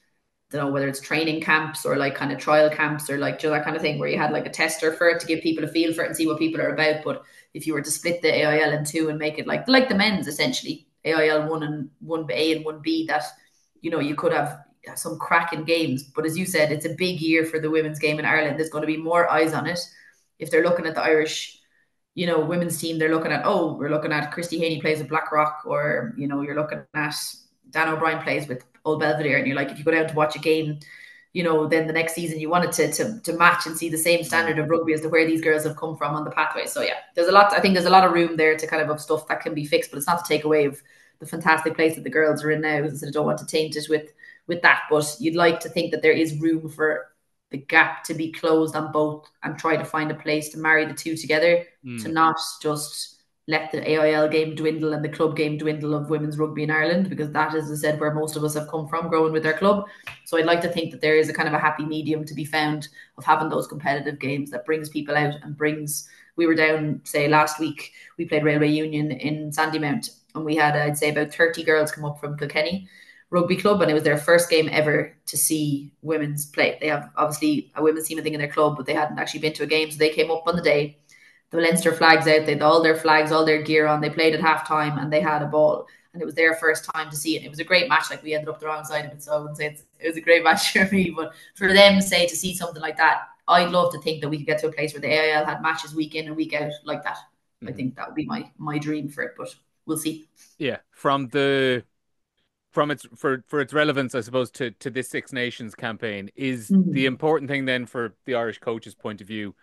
Speaker 5: I don't know whether it's training camps or like kind of trial camps or like, you know, that kind of thing where you had like a tester for it to give people a feel for it and see what people are about. But if you were to split the A I L in two and make it like like the men's, essentially A I L one and one A and one B, that, you know, you could have some cracking games. But as you said, it's a big year for the women's game in Ireland. There's going to be more eyes on it. If they're looking at the Irish, you know, women's team, they're looking at, oh, we're looking at Christy Haney plays with Blackrock, or, you know, you're looking at Dan O'Brien plays with Old Belvedere, and you're like, if you go down to watch a game, you know, then the next season you want it to, to, to match and see the same standard of rugby as to where these girls have come from on the pathway. So yeah, there's a lot, I think there's a lot of room there to kind of have stuff that can be fixed, but it's not to take away of the fantastic place that the girls are in now, because I don't want to taint it with with that. But you'd like to think that there is room for the gap to be closed on both and try to find a place to marry the two together, mm. to not just let the A I L game dwindle and the club game dwindle of women's rugby in Ireland, because that is, as I said, where most of us have come from growing with their club. So I'd like to think that there is a kind of a happy medium to be found of having those competitive games that brings people out and brings, we were down, say last week, we played Railway Union in Sandymount, and we had, I'd say, about thirty girls come up from Kilkenny Rugby Club, and it was their first game ever to see women's play. They have obviously a women's team, I think, in their club, but they hadn't actually been to a game. So they came up on the day, the Leinster flags out, they had all their flags, all their gear on, they played at halftime and they had a ball, and it was their first time to see it. It was a great match. Like, we ended up the wrong side of it, so I wouldn't say it's, it was a great match for me, but for them, say, to see something like that, I'd love to think that we could get to a place where the A I L had matches week in and week out like that. Mm-hmm. I think that would be my my dream for it, but we'll see.
Speaker 1: Yeah, from the from its for for its relevance, I suppose, to to this Six Nations campaign is mm-hmm. the important thing then for the Irish coach's point of view.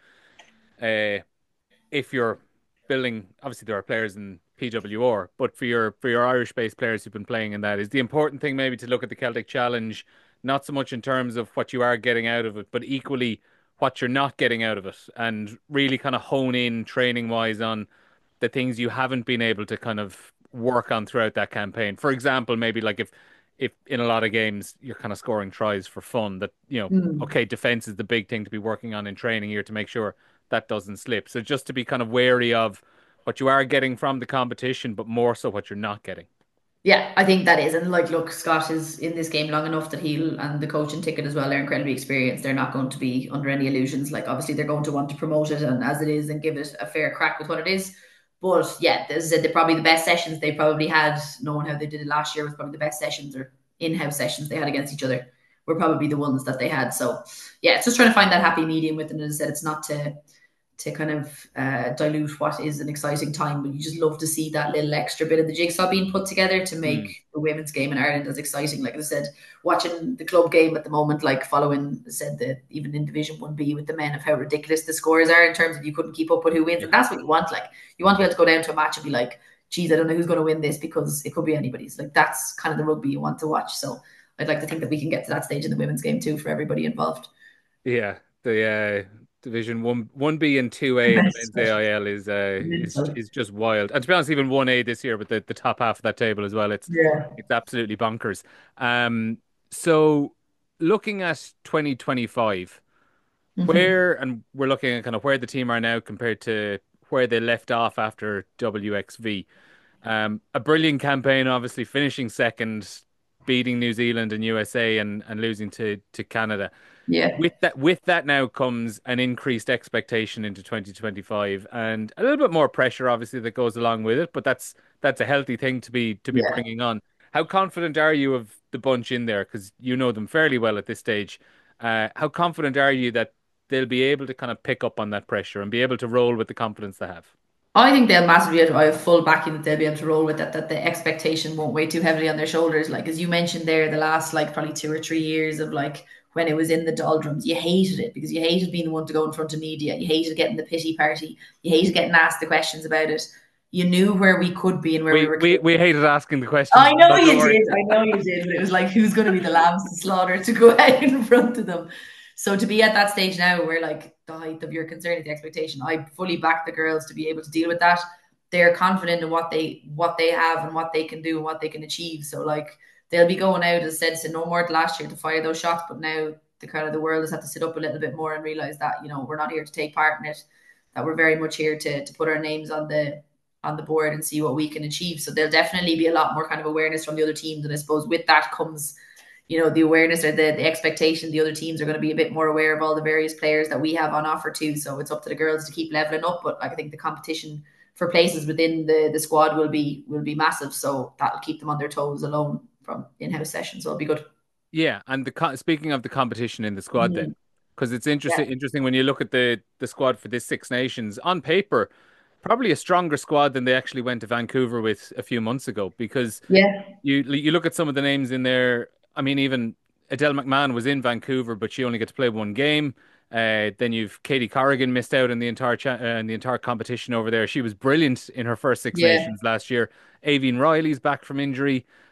Speaker 1: Uh, if you're building, obviously there are players in P W R, but for your for your Irish-based players who've been playing in that, is the important thing maybe to look at the Celtic Challenge, not so much in terms of what you are getting out of it, but equally what you're not getting out of it, and really kind of hone in training-wise on the things you haven't been able to kind of work on throughout that campaign. For example, maybe like if if in a lot of games you're kind of scoring tries for fun, that, you know, mm. okay, defense is the big thing to be working on in training here to make sure that doesn't slip. So just to be kind of wary of what you are getting from the competition, but more so what you're not getting.
Speaker 5: Yeah, I think that is. And like, look, Scott is in this game long enough that he'll, and the coaching ticket as well, they're incredibly experienced. They're not going to be under any illusions. Like, obviously they're going to want to promote it and as it is and give it a fair crack with what it is. But yeah, as I said, they're probably the best sessions they probably had, knowing how they did it last year, was probably the best sessions or in-house sessions they had against each other were probably the ones that they had. So yeah, it's just trying to find that happy medium with it. And as I said, it's not to to kind of uh, dilute what is an exciting time, but you just love to see that little extra bit of the jigsaw being put together to make mm. the women's game in Ireland as exciting. Like I said, watching the club game at the moment, like following, I said, that even in Division one B with the men, of how ridiculous the scores are in terms of you couldn't keep up with who wins. And that's what you want. Like, you want to be able to go down to a match and be like, geez, I don't know who's going to win this, because it could be anybody's. Like, that's kind of the rugby you want to watch. So I'd like to think that we can get to that stage in the women's game too for everybody involved.
Speaker 1: Yeah, the uh Division one, one B and two A in the men's A I L is uh is, is just wild. And to be honest, even one A this year with the, the top half of that table as well, it's yeah. it's absolutely bonkers. Um, so looking at twenty twenty-five, mm-hmm. where, and we're looking at kind of where the team are now compared to where they left off after W X V. Um, a brilliant campaign, obviously finishing second, beating New Zealand and U S A, and, and losing to to Canada.
Speaker 5: Yeah.
Speaker 1: With that, with that now comes an increased expectation into twenty twenty-five, and a little bit more pressure, obviously, that goes along with it. But that's that's a healthy thing to be to be yeah. bringing on. How confident are you of the bunch in there? Because you know them fairly well at this stage. Uh, how confident are you that they'll be able to kind of pick up on that pressure and be able to roll with the confidence they have?
Speaker 5: I think they'll massively, I have full backing that they'll be able to roll with that, that the expectation won't weigh too heavily on their shoulders. Like, as you mentioned there, the last like probably two or three years of like, when it was in the doldrums, you hated it because you hated being the one to go in front of media. You hated getting the pity party. You hated getting asked the questions about it. You knew where we could be and where we, we were.
Speaker 1: We, we hated asking the questions.
Speaker 5: I know you did. I know you did. But it was like, who's going to be the lambs to slaughter to go out in front of them? So to be at that stage now where like the height of your concern is the expectation, I fully back the girls to be able to deal with that. They're confident in what they what they have and what they can do and what they can achieve. So like, they'll be going out, as I said, so no more than last year to fire those shots, but now the kind of the world has had to sit up a little bit more and realize that, you know, we're not here to take part in it, that we're very much here to to put our names on the on the board and see what we can achieve. So there'll definitely be a lot more kind of awareness from the other teams, and I suppose with that comes, you know, the awareness or the, the expectation the other teams are going to be a bit more aware of all the various players that we have on offer too. So it's up to the girls to keep leveling up, but like, I think the competition for places within the the squad will be will be massive, so that'll keep them on their toes alone from in-house sessions, so it'll be good.
Speaker 1: Yeah, and the speaking of the competition in the squad, mm-hmm. then, because it's interesting yeah. interesting when you look at the the squad for this Six Nations on paper, probably a stronger squad than they actually went to Vancouver with a few months ago. Because
Speaker 5: yeah,
Speaker 1: you you look at some of the names in there. I mean, even Adele McMahon was in Vancouver, but she only got to play one game. Uh, then you've Katie Corrigan missed out in the entire cha- uh, in the entire competition over there. She was brilliant in her first Six yeah. Nations last year. Aoibhinn Riley's back from injury.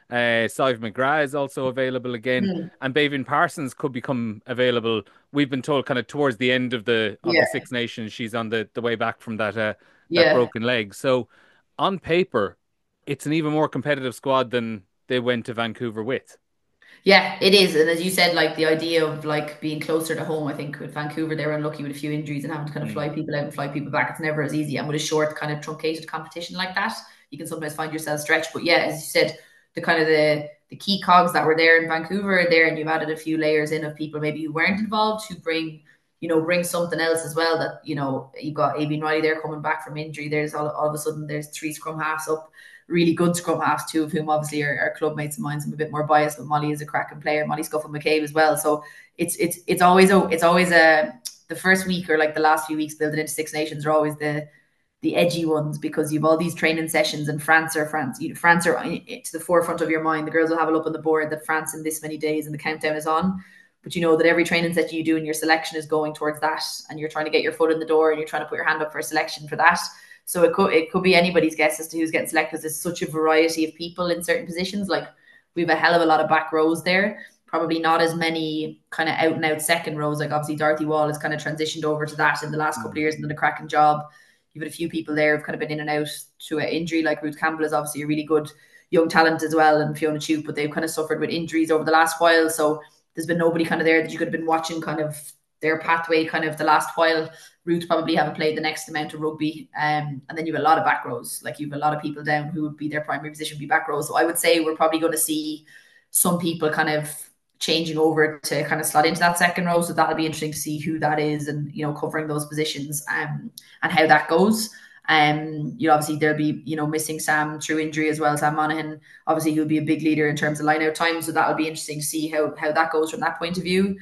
Speaker 1: Uh, Sive McGrath is also available again,
Speaker 5: Mm.
Speaker 1: and Bavian Parsons could become available. We've been told kind of towards the end of the of
Speaker 5: Yeah,
Speaker 1: the Six Nations, she's on the, the way back from that uh, that
Speaker 5: yeah.
Speaker 1: broken leg. So on paper, it's an even more competitive squad than they went to Vancouver with.
Speaker 5: Yeah, it is. And as you said, like the idea of like being closer to home, I think with Vancouver, they were unlucky with a few injuries and having to kind of
Speaker 1: Mm.
Speaker 5: fly people out and fly people back. It's never as easy. And with a short, kind of truncated competition like that, you can sometimes find yourself stretched. But yeah, as you said, the kind of the the key cogs that were there in Vancouver are there, and you've added a few layers in of people maybe who weren't involved who bring, you know, bring something else as well. That, you know, you've got Aibeen Riley there coming back from injury. There's all, all of a sudden there's three scrum halves up, really good scrum halves, two of whom obviously are, are club mates of mine. So I'm a bit more biased, but Molly is a cracking player. Molly Scuffle McCabe as well. So it's it's it's always a it's always a the first week or like the last few weeks building into Six Nations are always the the edgy ones, because you've all these training sessions, and France or France, you know, France are to the forefront of your mind. The girls will have it up on the board that France in this many days and the countdown is on. But you know that every training set you do in your selection is going towards that, and you're trying to get your foot in the door and you're trying to put your hand up for a selection for that. So it could it could be anybody's guess as to who's getting selected, because there's such a variety of people in certain positions. Like we have a hell of a lot of back rows there. Probably not as many kind of out and out second rows. Like obviously Dorothy Wall has kind of transitioned over to that in the last couple of years and done a cracking job. You've had a few people there who've kind of been in and out to an injury. Like Ruth Campbell is obviously a really good young talent as well, and Fiona Chew, but they've kind of suffered with injuries over the last while. So there's been nobody kind of there that you could have been watching kind of their pathway kind of the last while. Ruth probably haven't played the next amount of rugby. Um, and then you have a lot of back rows. Like you have a lot of people down who would be their primary position would be back rows. So I would say we're probably going to see some people kind of changing over to kind of slot into that second row. So that'll be interesting to see who that is and, you know, covering those positions um, and how that goes. Um, you know, obviously there'll be, you know, missing Sam through injury as well. Sam Monaghan, obviously he'll be a big leader in terms of line out time. So that'll be interesting to see how, how that goes from that point of view.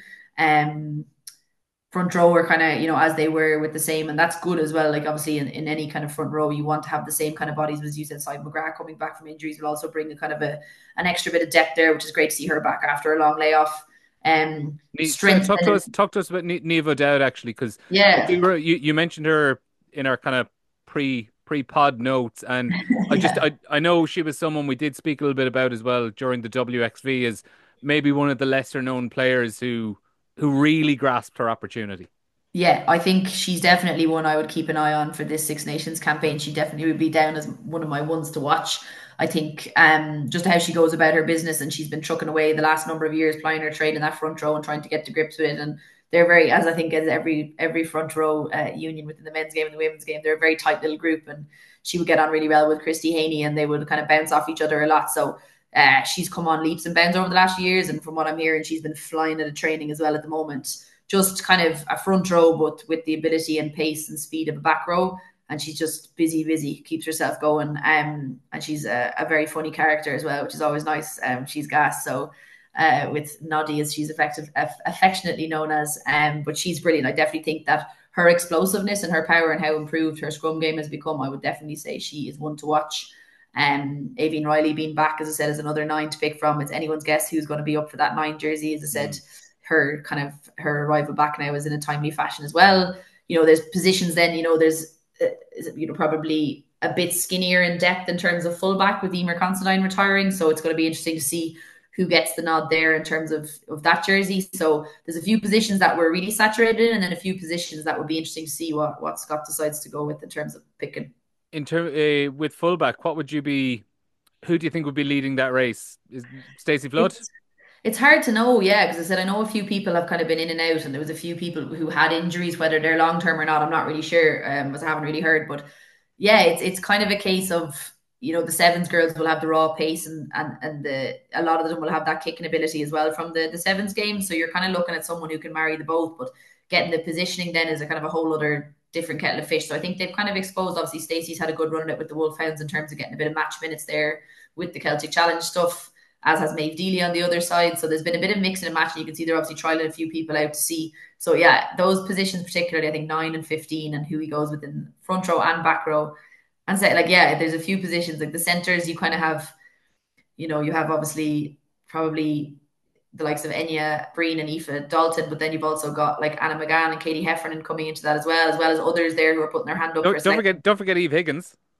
Speaker 5: Um, front row are kind of, you know, as they were with the same, and that's good as well. Like obviously in, in any kind of front row, you want to have the same kind of bodies. As you said, Sive McGrath coming back from injuries will also bring a kind of a an extra bit of depth there, which is great to see her back after a long layoff. Um, strength.
Speaker 1: Talk to us, talk to us about Niamh O'Dowd actually, because
Speaker 5: yeah,
Speaker 1: we were, you, you mentioned her in our kind of pre pre pod notes, and I just
Speaker 5: yeah.
Speaker 1: I, I know she was someone we did speak a little bit about as well during the W X V as maybe one of the lesser known players who who really grasped her opportunity.
Speaker 5: Yeah, I think she's definitely one I would keep an eye on for this Six Nations campaign. She definitely would be down as one of my ones to watch. I think um, just how she goes about her business, and she's been trucking away the last number of years, plying her trade in that front row and trying to get to grips with it. And they're very, as I think, as every every front row uh, union within the men's game and the women's game, they're a very tight little group. And she would get on really well with Christy Haney, and they would kind of bounce off each other a lot. So uh, she's come on leaps and bounds over the last few years, and from what I'm hearing, she's been flying at a training as well at the moment. Just kind of a front row, but with the ability and pace and speed of a back row. And she's just busy, busy, keeps herself going. Um, and she's a, a very funny character as well, which is always nice. Um, she's gas. So uh, with Noddy, as she's effective, affectionately known as, um, but she's brilliant. I definitely think that her explosiveness and her power and how improved her scrum game has become, I would definitely say she is one to watch. Um, Aibeen Riley being back, as I said, is another nine to pick from. It's anyone's guess who's going to be up for that nine jersey, as I said. Mm. Her kind of her arrival back now is in a timely fashion as well. You know, there's positions then, you know, there's, uh, you know, probably a bit skinnier in depth in terms of fullback with Emer Considine retiring. So it's going to be interesting to see who gets the nod there in terms of, of that jersey. So there's a few positions that we're really saturated in, and then a few positions that would be interesting to see what, what Scott decides to go with in terms of picking.
Speaker 1: In term, uh, with fullback, what would you be, who do you think would be leading that race? Is Stacey Flood?
Speaker 5: It's, It's hard to know, yeah, because I said I know a few people have kind of been in and out, and there was a few people who had injuries, whether they're long term or not. I'm not really sure, um, because I haven't really heard. But yeah, it's it's kind of a case of, you know, the sevens girls will have the raw pace, and and and the a lot of them will have that kicking ability as well from the the sevens game. So you're kind of looking at someone who can marry the both, but getting the positioning then is a kind of a whole other different kettle of fish. So I think they've kind of exposed. Obviously, Stacey's had a good run at it with the Wolfhounds in terms of getting a bit of match minutes there with the Celtic Challenge stuff, as has Maeve Dealey on the other side. So there's been a bit of mixing and matching. You can see they're obviously trialing a few people out to see. So yeah, those positions particularly, I think nine and fifteen, and who he goes within front row and back row. And say, like, yeah, there's a few positions, like the centres, you kind of have, you know, you have obviously probably the likes of Enya, Breen and Aoife Dalton, but then you've also got like Anna McGann and Katie Heffernan coming into that as well, as well as others there who are putting their hand up.
Speaker 1: Don't,
Speaker 5: for a
Speaker 1: don't forget, don't forget Eve Higgins.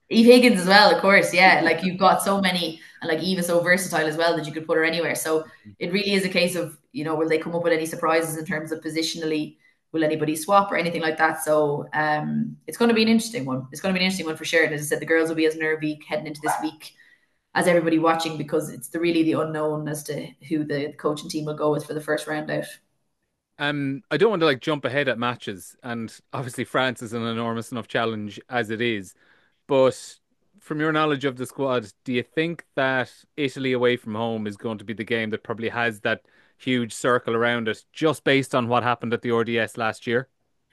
Speaker 5: Eve Higgins as well, of course. Yeah, like you've got so many, and like Eve is so versatile as well that you could put her anywhere. So it really is a case of, you know, will they come up with any surprises in terms of positionally? Will anybody swap or anything like that? So um, it's going to be an interesting one. It's going to be an interesting one for sure. And as I said, the girls will be as nervy heading into this week as everybody watching because it's the really the unknown as to who the coaching team will go with for the first round out.
Speaker 1: Um, I don't want to like jump ahead at matches, and obviously France is an enormous enough challenge as it is. But from your knowledge of the squad, do you think that Italy away from home is going to be the game that probably has that huge circle around it, just based on what happened at the R D S last year?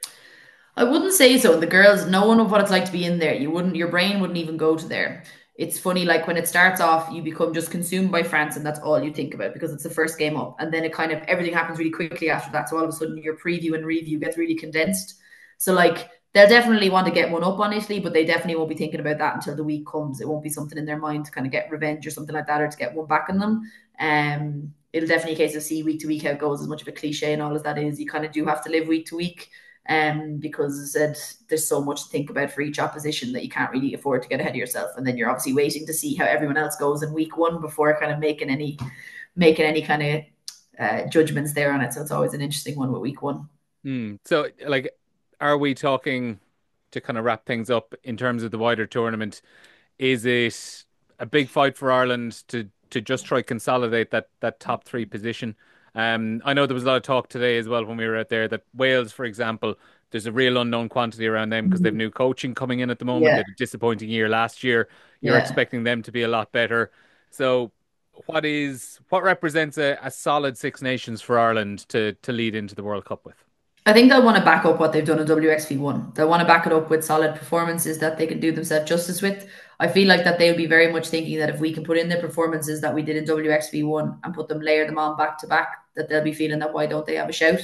Speaker 5: I wouldn't say so. The girls, knowing of what it's like to be in there, you wouldn't, your brain wouldn't even go to there. It's funny, like when it starts off, you become just consumed by France, and that's all you think about because it's the first game up. And then it kind of everything happens really quickly after that. So all of a sudden, your preview and review gets really condensed. So like they'll definitely want to get one up on Italy, but they definitely won't be thinking about that until the week comes. It won't be something in their mind to kind of get revenge or something like that, or to get one back on them. Um, it'll definitely a case of see week to week how it goes. As much of a cliche and all as that is, you kind of do have to live week to week. Um, because as I said, there's so much to think about for each opposition that you can't really afford to get ahead of yourself. And then you're obviously waiting to see how everyone else goes in week one before kind of making any making any kind of uh, judgments there on it. So it's always an interesting one with week one.
Speaker 1: Mm. So, like, are we talking to kind of wrap things up in terms of the wider tournament? Is it a big fight for Ireland to to just try consolidate that that top three position? Um, I know there was a lot of talk today as well when we were out there that Wales, for example, there's a real unknown quantity around them because they've new coaching coming in at the moment.
Speaker 5: Yeah.
Speaker 1: They had a disappointing year last year. You're
Speaker 5: Yeah.
Speaker 1: expecting them to be a lot better. So, what is what represents a, a solid Six Nations for Ireland to to lead into the World Cup with?
Speaker 5: I think they'll want to back up what they've done in W X V one. They'll want to back it up with solid performances that they can do themselves justice with. I feel like that they'll be very much thinking that if we can put in the performances that we did in W X V one and put them, layer them on back to back, that they'll be feeling that why don't they have a shout?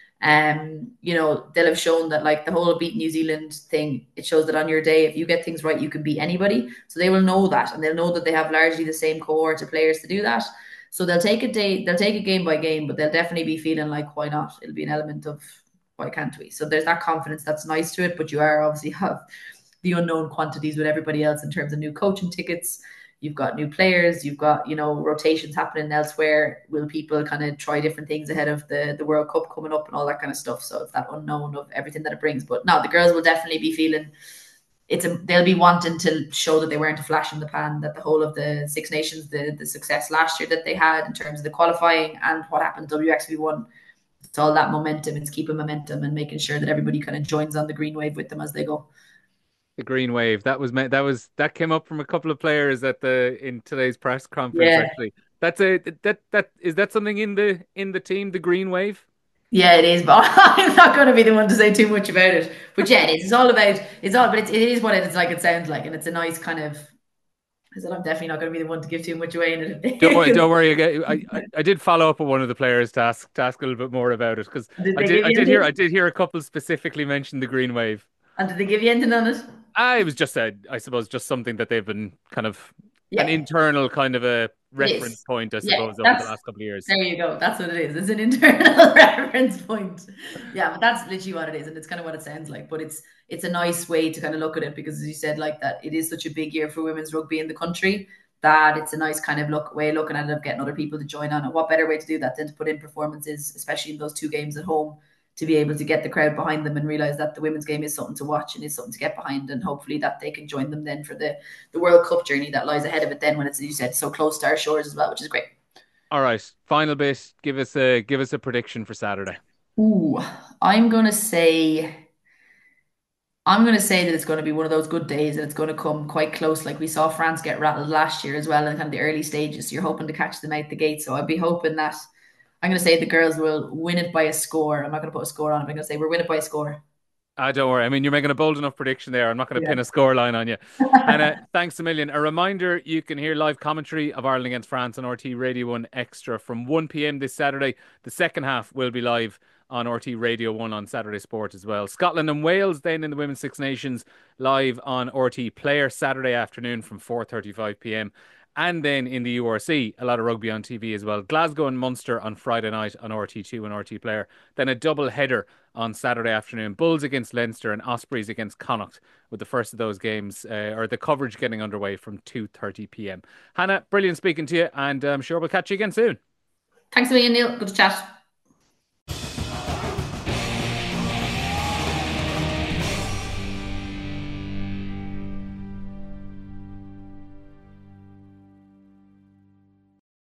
Speaker 5: Um, you know, they'll have shown that like the whole beat New Zealand thing, it shows that on your day, if you get things right, you can beat anybody. So they will know that, and they'll know that they have largely the same cohort of players to do that. So they'll take a day, they'll take it game by game, but they'll definitely be feeling like why not? It'll be an element of why can't we? So there's that confidence that's nice to it, but you are obviously have the unknown quantities with everybody else in terms of new coaching tickets. You've got new players, you've got, you know, rotations happening elsewhere. Will people kind of try different things ahead of the, the World Cup coming up and all that kind of stuff? So it's that unknown of everything that it brings. But no, the girls will definitely be feeling it's a they'll be wanting to show that they weren't a flash in the pan, that the whole of the Six Nations, the the success last year that they had in terms of the qualifying and what happened in W X V one. It's all that momentum. It's keeping momentum and making sure that everybody kind of joins on the green wave with them as they go.
Speaker 1: The green wave that was that was that came up from a couple of players at the in today's press conference.
Speaker 5: Yeah.
Speaker 1: Actually, that's a that that is that something in the in the team, the green wave.
Speaker 5: Yeah, it is, but I'm not going to be the one to say too much about it. But yeah, it is. It's all about it's all, but it's, it is what it's like. It sounds like, and it's a nice kind of. I said I'm definitely not going to be the one to give too much away in it.
Speaker 1: Don't worry, don't worry. I, I I did follow up with one of the players to ask to ask a little bit more about it because
Speaker 5: Did
Speaker 1: I
Speaker 5: they
Speaker 1: did
Speaker 5: give
Speaker 1: I
Speaker 5: you
Speaker 1: did hear I
Speaker 5: anything?
Speaker 1: did hear a couple specifically mention the green wave.
Speaker 5: And did they give you anything on it?
Speaker 1: I was just a I suppose just something that they've been kind of an
Speaker 5: Yeah,
Speaker 1: internal kind of a
Speaker 5: it
Speaker 1: reference
Speaker 5: is.
Speaker 1: point, I
Speaker 5: Yeah,
Speaker 1: suppose, over the
Speaker 5: that's
Speaker 1: last couple of years.
Speaker 5: there you go. That's what it is. It's an internal reference point. Yeah, but that's literally what it is, and it's kind of what it sounds like. But it's it's a nice way to kind of look at it because, as you said, like that, it is such a big year for women's rugby in the country that it's a nice kind of look way of looking at it of getting other people to join on. And what better way to do that than to put in performances, especially in those two games at home, to be able to get the crowd behind them and realize that the women's game is something to watch and is something to get behind, and hopefully that they can join them then for the the World Cup journey that lies ahead of it. Then when it's, as you said, so close to our shores as well, which is great.
Speaker 1: All right, final bit. Give us a give us a prediction for Saturday.
Speaker 5: Ooh, I'm gonna say I'm gonna say that it's going to be one of those good days and it's going to come quite close. Like we saw France get rattled last year as well in kind of the early stages. So you're hoping to catch them out the gate. So I'd be hoping that I'm going to say the girls will win it by a score. I'm not going to put a score on it. I'm going to say we're winning it by a score.
Speaker 1: Ah, don't worry. I mean, you're making a bold enough prediction there. I'm not going to
Speaker 5: Yeah.
Speaker 1: pin a score line on you. And uh, thanks a million. A reminder, you can hear live commentary of Ireland against France on R T Radio one Extra from one p m this Saturday. The second half will be live on R T Radio one on Saturday Sport as well. Scotland and Wales then in the Women's Six Nations live on R T Player Saturday afternoon from four thirty-five p m. And then in the U R C, a lot of rugby on T V as well. Glasgow and Munster on Friday night on R T two and R T Player. Then a double header on Saturday afternoon. Bulls against Leinster and Ospreys against Connacht, with the first of those games, uh, or the coverage getting underway from two thirty p.m. Hannah, brilliant speaking to you, and I'm sure we'll catch you again soon.
Speaker 5: Thanks a million, Neil. Good to chat.